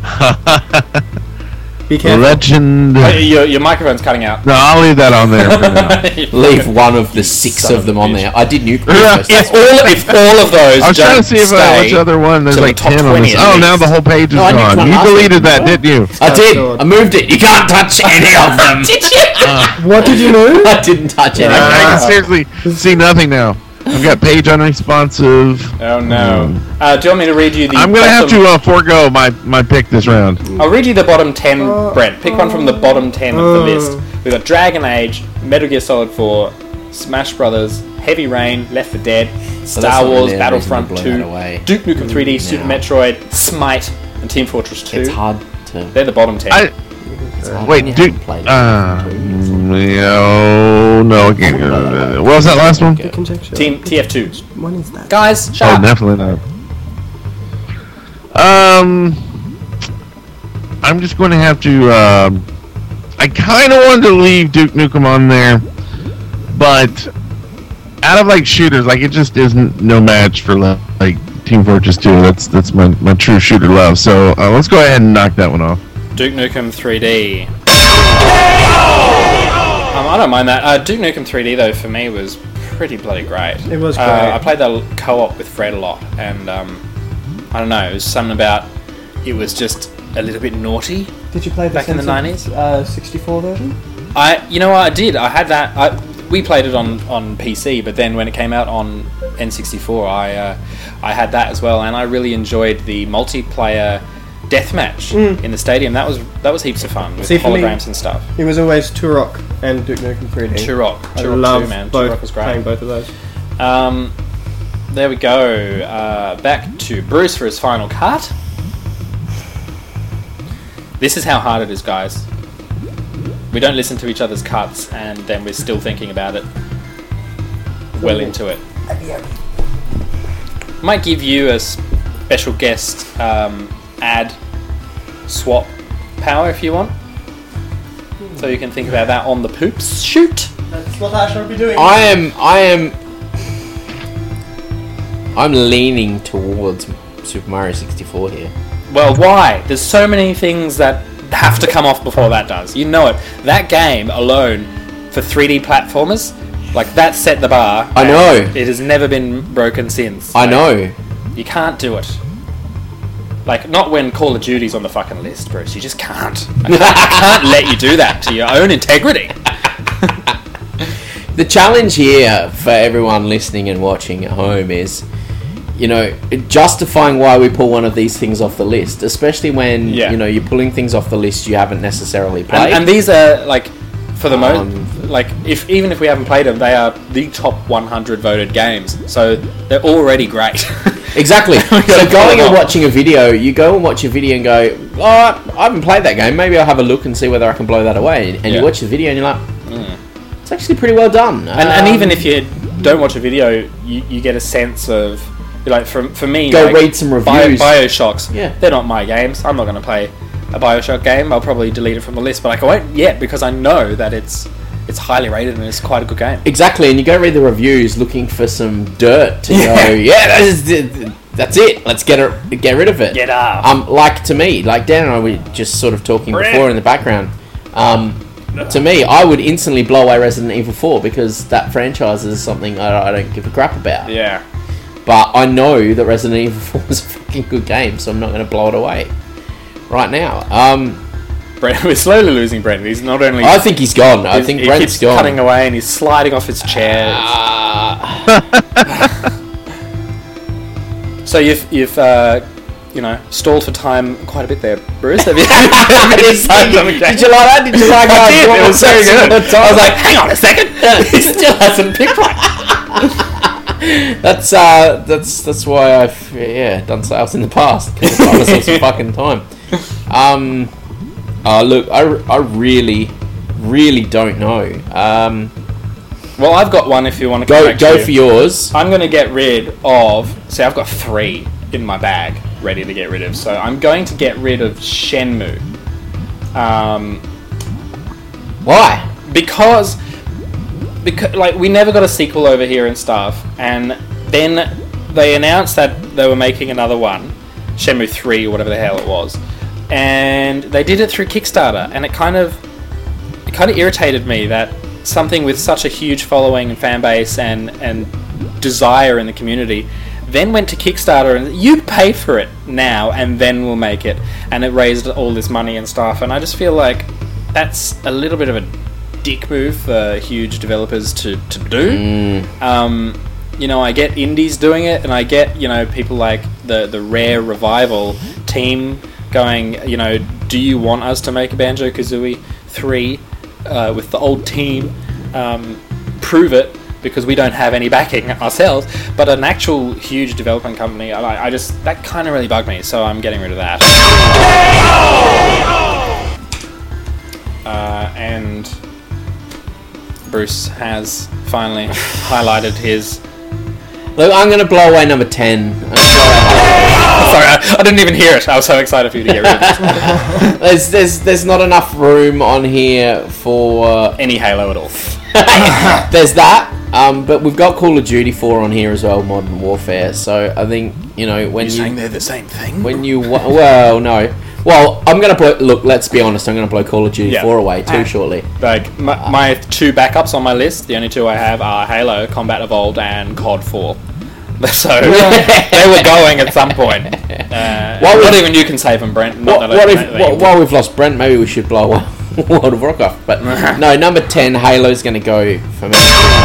Be careful. Legend. Oh, your, your microphone's cutting out. No, I'll leave that on there for now. Leave one of the six Son of them of a on bitch. there. I did nuclear first. If all, if all of those I was trying don't to see if stay uh, which other one. There's to the like top ten on twenty this. at Oh, now least. the whole page is No, I didn't gone. try You last deleted week. that, didn't you? I did. God. I moved it. You can't touch any of them. Did you? What did you move? I didn't touch any. I, I of can seriously see nothing now. I've got page unresponsive. Oh no. Uh, do you want me to read you the I'm gonna have bottom- to uh, forego my, my pick this round. I'll read you the bottom ten, Brent. Pick one from the bottom ten of the list. We've got Dragon Age, Metal Gear Solid four, Smash Brothers, Heavy Rain, Left four Dead, So Star that's not Wars, really a Battlefront reason to blow two, that away. Duke Nukem three D, Super No. Metroid, Smite, and Team Fortress two. It's hard to. They're the bottom ten. I, It's hard wait, when you Duke. haven't played it. Uh, No, no. Okay. Uh, what was that last one? Team T F twos. What is that? Guys, shut Oh, up. definitely not. Um, I'm just going to have to. Um, I kind of wanted to leave Duke Nukem on there, but out of like shooters, like it just isn't no match for like Team Fortress two. That's that's my, my true shooter love. So uh, let's go ahead and knock that one off. Duke Nukem three D. Um, I don't mind that. Uh, Duke Nukem three D though for me was pretty bloody great. It was Uh, great. I played that co-op with Fred a lot, and um, I don't know. It was something about it was just a little bit naughty. Did you play the back in the Sense nineties? of, uh, sixty-four version? I, you know what, I did. I had that. I, we played it on, on P C, but then when it came out on N sixty-four, I uh, I had that as well, and I really enjoyed the multiplayer deathmatch Mm. in the stadium. That was that was heaps of fun with See, for me, holograms and stuff. It was always Turok and Duke Nukem three D. Turok, I Turok love too, man. both, Turok was great. playing both of those. Um, there we go. Uh, back to Bruce for his final cut. This is how hard it is, guys. We don't listen to each other's cuts, and then we're still thinking about it well into it. Might give you a special guest um, ad swap power if you want. So you can think about that on the poops shoot. That's what I shall be doing. I am. I am. I'm leaning towards Super Mario sixty-four here. Well, why? There's so many things that have to come off before that does. You know it. That game alone, for three D platformers, like that set the bar. I know. and It has never been broken since. I Like, know. You can't do it. Like, not when Call of Duty's on the fucking list, Bruce. You just can't. I can't, I can't let you do that to your own integrity. The challenge here for everyone listening and watching at home is, you know, justifying why we pull one of these things off the list, especially when Yeah. you know you're pulling things off the list you haven't necessarily And, played. and these are, like, for the most, Um, like, if even if we haven't played them, they are the top one hundred voted games. So they're already great. Exactly. We gotta So pull going them and off. watching a video, you go and watch a video and go, oh, I haven't played that game. Maybe I'll have a look and see whether I can blow that away. And Yeah. you watch the video and you're like, Mm. it's actually pretty well done. And, and Um, even if you don't watch a video, you, you get a sense of, like, for, for me, Go like, read some Bio, reviews. Bioshocks, Yeah. they're not my games. I'm not going to play a Bioshock game. I'll probably delete it from the list, but I won't yet because I know that it's it's highly rated and it's quite a good game. Exactly, and you go read the reviews looking for some dirt to Yeah. go, yeah, that is, that's it. Let's get it, get rid of it. Get off. Um, like to me, like Dan and I were just sort of talking Brett. before in the background. Um, to me, I would instantly blow away Resident Evil four because that franchise is something I, I don't give a crap about. Yeah. But I know that Resident Evil four is a fucking good game, so I'm not going to blow it away right now. Um, Brent, we're slowly losing Brent. He's not only. I think he's gone. I he's- think he Brent's keeps gone. cutting away and he's sliding off his chair. So you've you've uh, you know stalled for time quite a bit there, Bruce. Have you? have you decided on a game? Did you like that? Did you like I how did. what It was very good. I I was like, hang on a second. He still hasn't picked one. That's uh, that's that's why I've yeah done sales in the past. Because I myself some fucking time. Um, uh, look, I, I really, really don't know. Um, Well, I've got one. If you want to go come back go to you. for yours. I'm going to get rid of. See, I've got three in my bag ready to get rid of. So I'm going to get rid of Shenmue. Um, Why? Because, because like we never got a sequel over here and stuff, and then they announced that they were making another one, Shenmue three or whatever the hell it was, and they did it through Kickstarter, and it kind of, it kind of irritated me that something with such a huge following and fan base and and desire in the community then went to Kickstarter and you pay for it now and then we'll make it, and it raised all this money and stuff, and I just feel like that's a little bit of a dick move for huge developers to, to do. Mm. Um, you know, I get indies doing it, and I get, you know, people like the, the Rare Revival team going, you know, do you want us to make a Banjo-Kazooie three uh, with the old team? Um, prove it, because we don't have any backing ourselves. But an actual huge development company, I, I just, that kind of really bugged me, so I'm getting rid of that. Uh, and Bruce has finally highlighted his. Look, I'm going to blow away number ten. Sorry, I, I didn't even hear it. I was so excited for you to get rid of it. there's, there's, there's not enough room on here for uh, any Halo at all. There's that, um, but we've got Call of Duty four on here as well, Modern Warfare. So I think you know when You're you saying they're the same thing. when you wa- well no. Well, I'm gonna blow. Look, let's be honest. I'm gonna blow Call of Duty Yeah. four away too Ah. shortly. Like my, my two backups on my list, the only two I have are Halo, Combat Evolved, and C O D four. So they were going at some point. Uh, While not we- even you can save them, Brent. Not What, that I what can if, make- what, while we've lost Brent, maybe we should blow away World of Warcraft. But no, number ten, Halo's gonna go for me.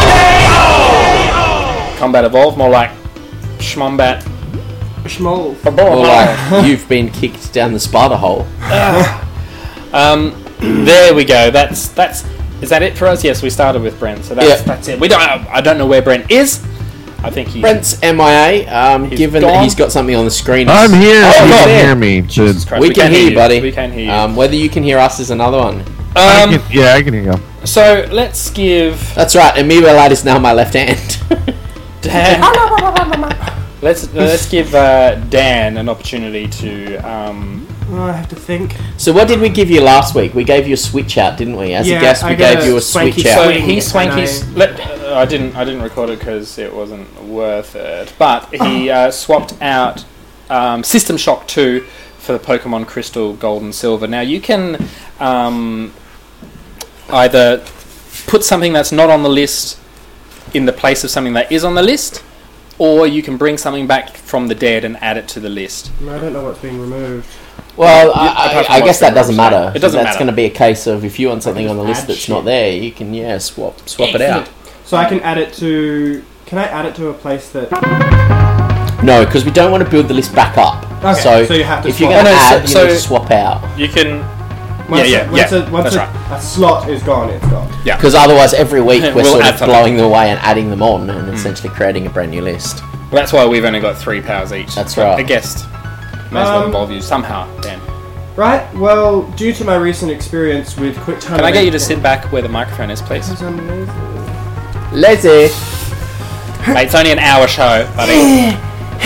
Combat Evolved, more like Schmombat. Schmol. Or like you've been kicked down the spider hole. Um, there we go. That's that's. Is that it for us? Yes, we started with Brent, so that's Yeah. that's it. We don't. I don't know where Brent is. I think he. Brent's M I A. Um, He's given gone. that he's got something on the screen. I'm here. Oh, you he's can there. hear me. Jesus Christ, We, can, hear you, buddy. We can hear you. Um, whether you can hear us is another one. I Um, can, yeah, I can hear you. so let's give That's right. Amiibo Lad is now my left hand. Dan. let's let's give uh, Dan an opportunity to. Um, Oh, I have to think. So what did we give you last week? We gave you a switch out, didn't we? As Yeah, a guest, we I got gave a you a swanky switch out. so swing, he and swanky. I- s- Let, uh, I didn't. I didn't record it because it wasn't worth it. But he uh, swapped out um, System Shock two for the Pokemon Crystal, Gold, and Silver. Now you can um, either put something that's not on the list in the place of something that is on the list, or you can bring something back from the dead and add it to the list. I don't know what's being removed. Well, Yeah, I, apart I, from I what's guess that been doesn't removed. matter. It doesn't That's matter. going to be a case of if you want something on the list add that's shit. not there, you can yeah swap swap it out. So I can add it to. Can I add it to a place that? No, because we don't want to build the list back up. Okay, so, so you have to if you're swap. going to Oh, no, add, so- you need to so- swap out. You can. Once yeah, a, yeah, once yeah. A, once that's a, right. a slot is gone, it's gone. Yeah. Because otherwise, every week we're We'll sort add of something. blowing them away and adding them on, and essentially creating a brand new list. Well, that's why we've only got three powers each. That's But right. A guest may as well Um, involve you somehow, Dan. Right. Well, due to my recent experience with QuickTime, Can I get you to sit back where the microphone is, please? Lazy. Mate, it's only an hour show, buddy.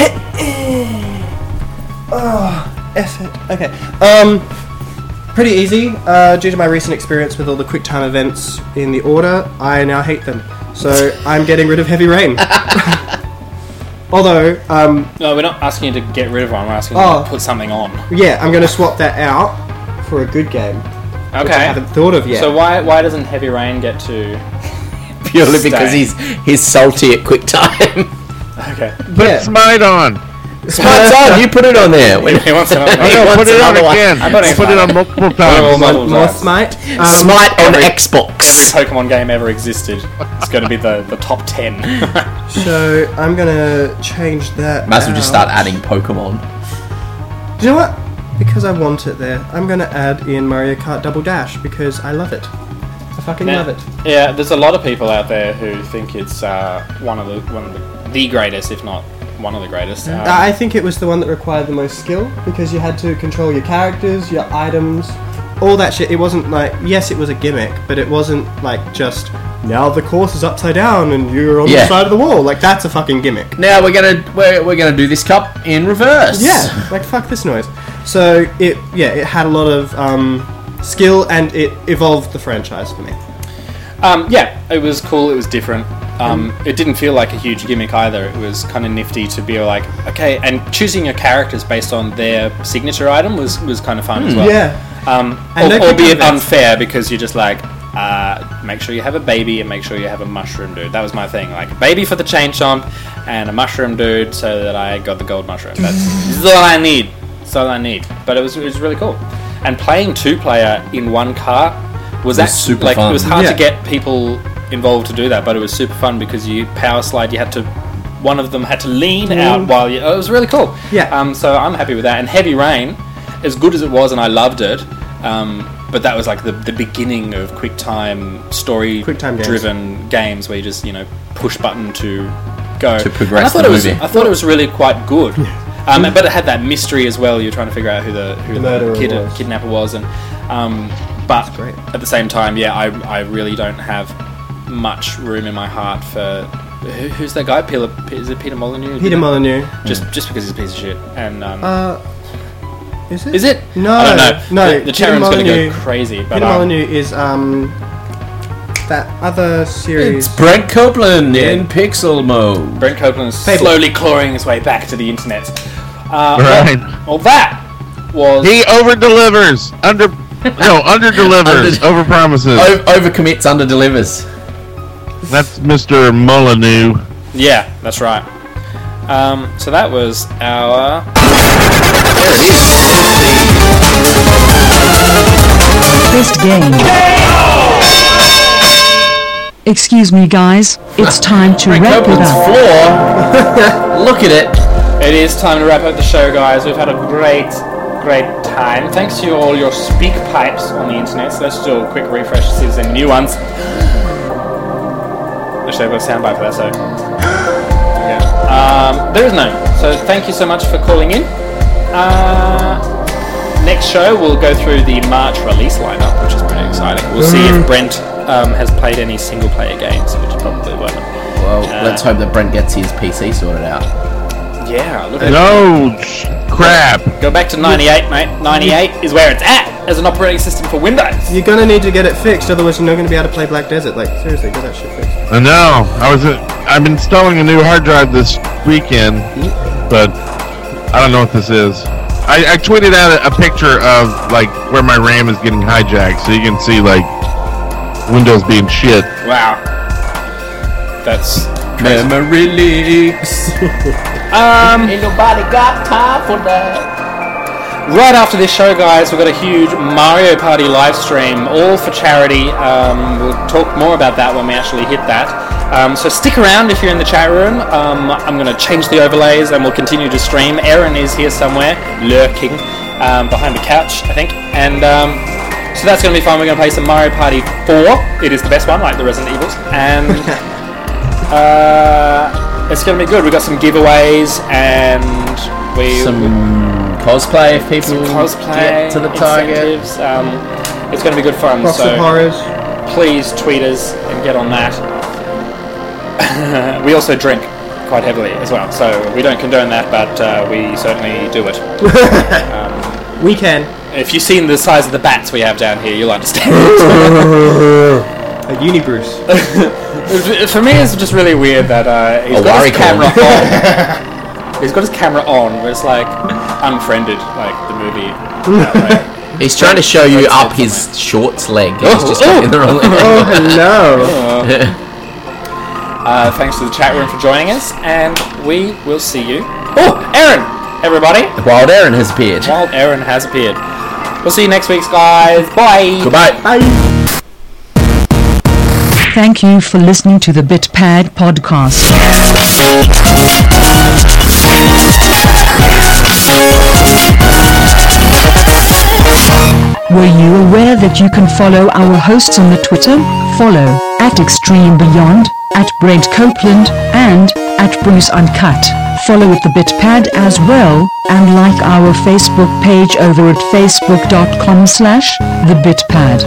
Oh, F it. Okay. Um, pretty easy. Uh, due to my recent experience with all the QuickTime events in the order, I now hate them. So I'm getting rid of Heavy Rain. Although, um, No, we're not asking you to get rid of one. We're asking you Oh. to put something on. yeah, I'm going to swap that out for a good game. Okay. Which I haven't thought of yet. So why why doesn't Heavy Rain get to? Purely Stay. because he's he's salty at QuickTime. Okay. Put Yeah. Smite on. Smite's on. You put it on there. He wants another one. He No, wants put it on another one. again. I'm putting Put it Smite. on multiple Well, times. well, More, well, more well. Smite. Um, Smite on every- Xbox. Every Pokemon game ever existed. It's going to be the, the top ten. So I'm going to change that. Might as well just out. start adding Pokemon. Do you know what? Because I want it there, I'm going to add in Mario Kart Double Dash because I love it. I fucking Now- love it. Yeah, there's a lot of people out there who think it's uh, one of the one of the, the greatest, if not one of the greatest. Um, I think it was the one that required the most skill because you had to control your characters, your items, all that shit. It wasn't like, yes, it was a gimmick, but it wasn't like just now the course is upside down and you're on Yeah. the side of the wall. Like that's a fucking gimmick. Now we're gonna we're, we're gonna do this cup in reverse. Yeah, like fuck this noise. So it yeah, it had a lot of um, skill and it evolved the franchise for me. Um, yeah, it was cool. It was different. Um, it didn't feel like a huge gimmick either. It was kind of nifty to be like, okay, and choosing your characters based on their signature item was, was kind of fun as well. Yeah. Um, And al- no albeit quick events. unfair because you're just like, uh, make sure you have a baby and make sure you have a mushroom dude. That was my thing. Like, baby for the chain chomp and a mushroom dude so that I got the gold mushroom. That's this is all I need. That's all I need. But it was, it was really cool. And playing two player in one car was, was actually super like fun. it was hard Yeah. to get people involved to do that, but it was super fun because you power slide. You had to, one of them had to lean out while you. Oh, it was really cool. Yeah. Um. So I'm happy with that. And Heavy Rain, as good as it was, and I loved it. Um. But that was like the the beginning of QuickTime story QuickTime games. driven games where you just you know push button to go To progress And I thought the it was. movie. I thought it was really quite good. Um. But it had that mystery as well. You're trying to figure out who the who The the, murderer kid, was. kidnapper was, and um. But great. at the same time, yeah, I I really don't have much room in my heart for who, who's that guy? Peter, is it Peter Molyneux? Peter Molyneux. Just just because he's a piece of shit. And um, Uh, is it? is it? No, I don't know. no. The, the Peter chat room's going to Molyneux- go crazy. But Peter um, Molyneux is um that other series. It's Brent Copeland in pixel mode. Brent Copeland is Fable. slowly clawing his way back to the internet. Uh, Right. Well, well, that was He over delivers. Under no, under delivers. Under- Over promises. O- overcommits, under delivers. That's Mister Molyneux. yeah, that's right. Um, so that was our. Best game. Excuse me, guys. It's time to Brent wrap it Copeland's up. floor. Look at it. It is time to wrap up the show, guys. We've had a great, great time. Thanks to all your speak pipes on the internet. So let's do a quick refresh to see if there's any new ones. Actually, I've got a soundbite for that, so. Yeah. Um, there is none. So thank you so much for calling in. Uh, next show, we'll go through the March release lineup, which is pretty exciting. We'll see if Brent um, has played any single player games, which he probably won't. Well, Uh, let's hope that Brent gets his P C sorted out. Yeah, look at No crap. Go back to ninety-eight, mate. ninety-eight is where it's at as an operating system for Windows. You're gonna need to get it fixed, otherwise you're not gonna be able to play Black Desert. Like seriously, get that shit fixed. I know. I was. Uh, I'm installing a new hard drive this weekend, but I don't know what this is. I, I tweeted out a, a picture of like where my RAM is getting hijacked, so you can see like Windows being shit. Wow. That's Memory leaks. um. Ain't nobody got time for that. Right after this show, guys, we've got a huge Mario Party live stream, all for charity. Um, we'll talk more about that when we actually hit that. Um, so stick around if you're in the chat room. Um, I'm going to change the overlays and we'll continue to stream. Aaron is here somewhere, lurking um, behind the couch, I think. And um, so that's going to be fun. We're going to play some Mario Party four. It is the best one, like the Resident Evils. And uh, it's going to be good. We've got some giveaways and we... Some cosplay if people Some cosplay get to the target. incentives. Um, it's going to be good fun. Box so of horrors. please tweet us and get on that. We also drink quite heavily as well, so we don't condone that, but uh, we certainly do it. um, We can. if you've seen the size of the bats we have down here, you'll understand. A uni Bruce. For me, it's just really weird that uh, he's A got his Waricon. camera on. He's got his camera on, but it's like unfriended, like the movie. Uh, He's trying to show you up his shorts leg. He's Oh, just oh. in the wrong leg. Oh hello. Uh, thanks to the chat room for joining us, and we will see you. Oh, Aaron, everybody! Wild Aaron has appeared. Wild Aaron has appeared. We'll see you next week, guys. Bye. Goodbye. Bye. Thank you for listening to the BitPad podcast. Were you aware that you can follow our hosts on the Twitter? Follow at Extreme Beyond, at Brent Copeland, and at Bruce Uncut. Follow at the BitPad as well, and like our Facebook page over at facebook.com slash the BitPad.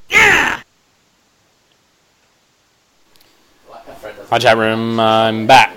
Hi chat room, I'm back.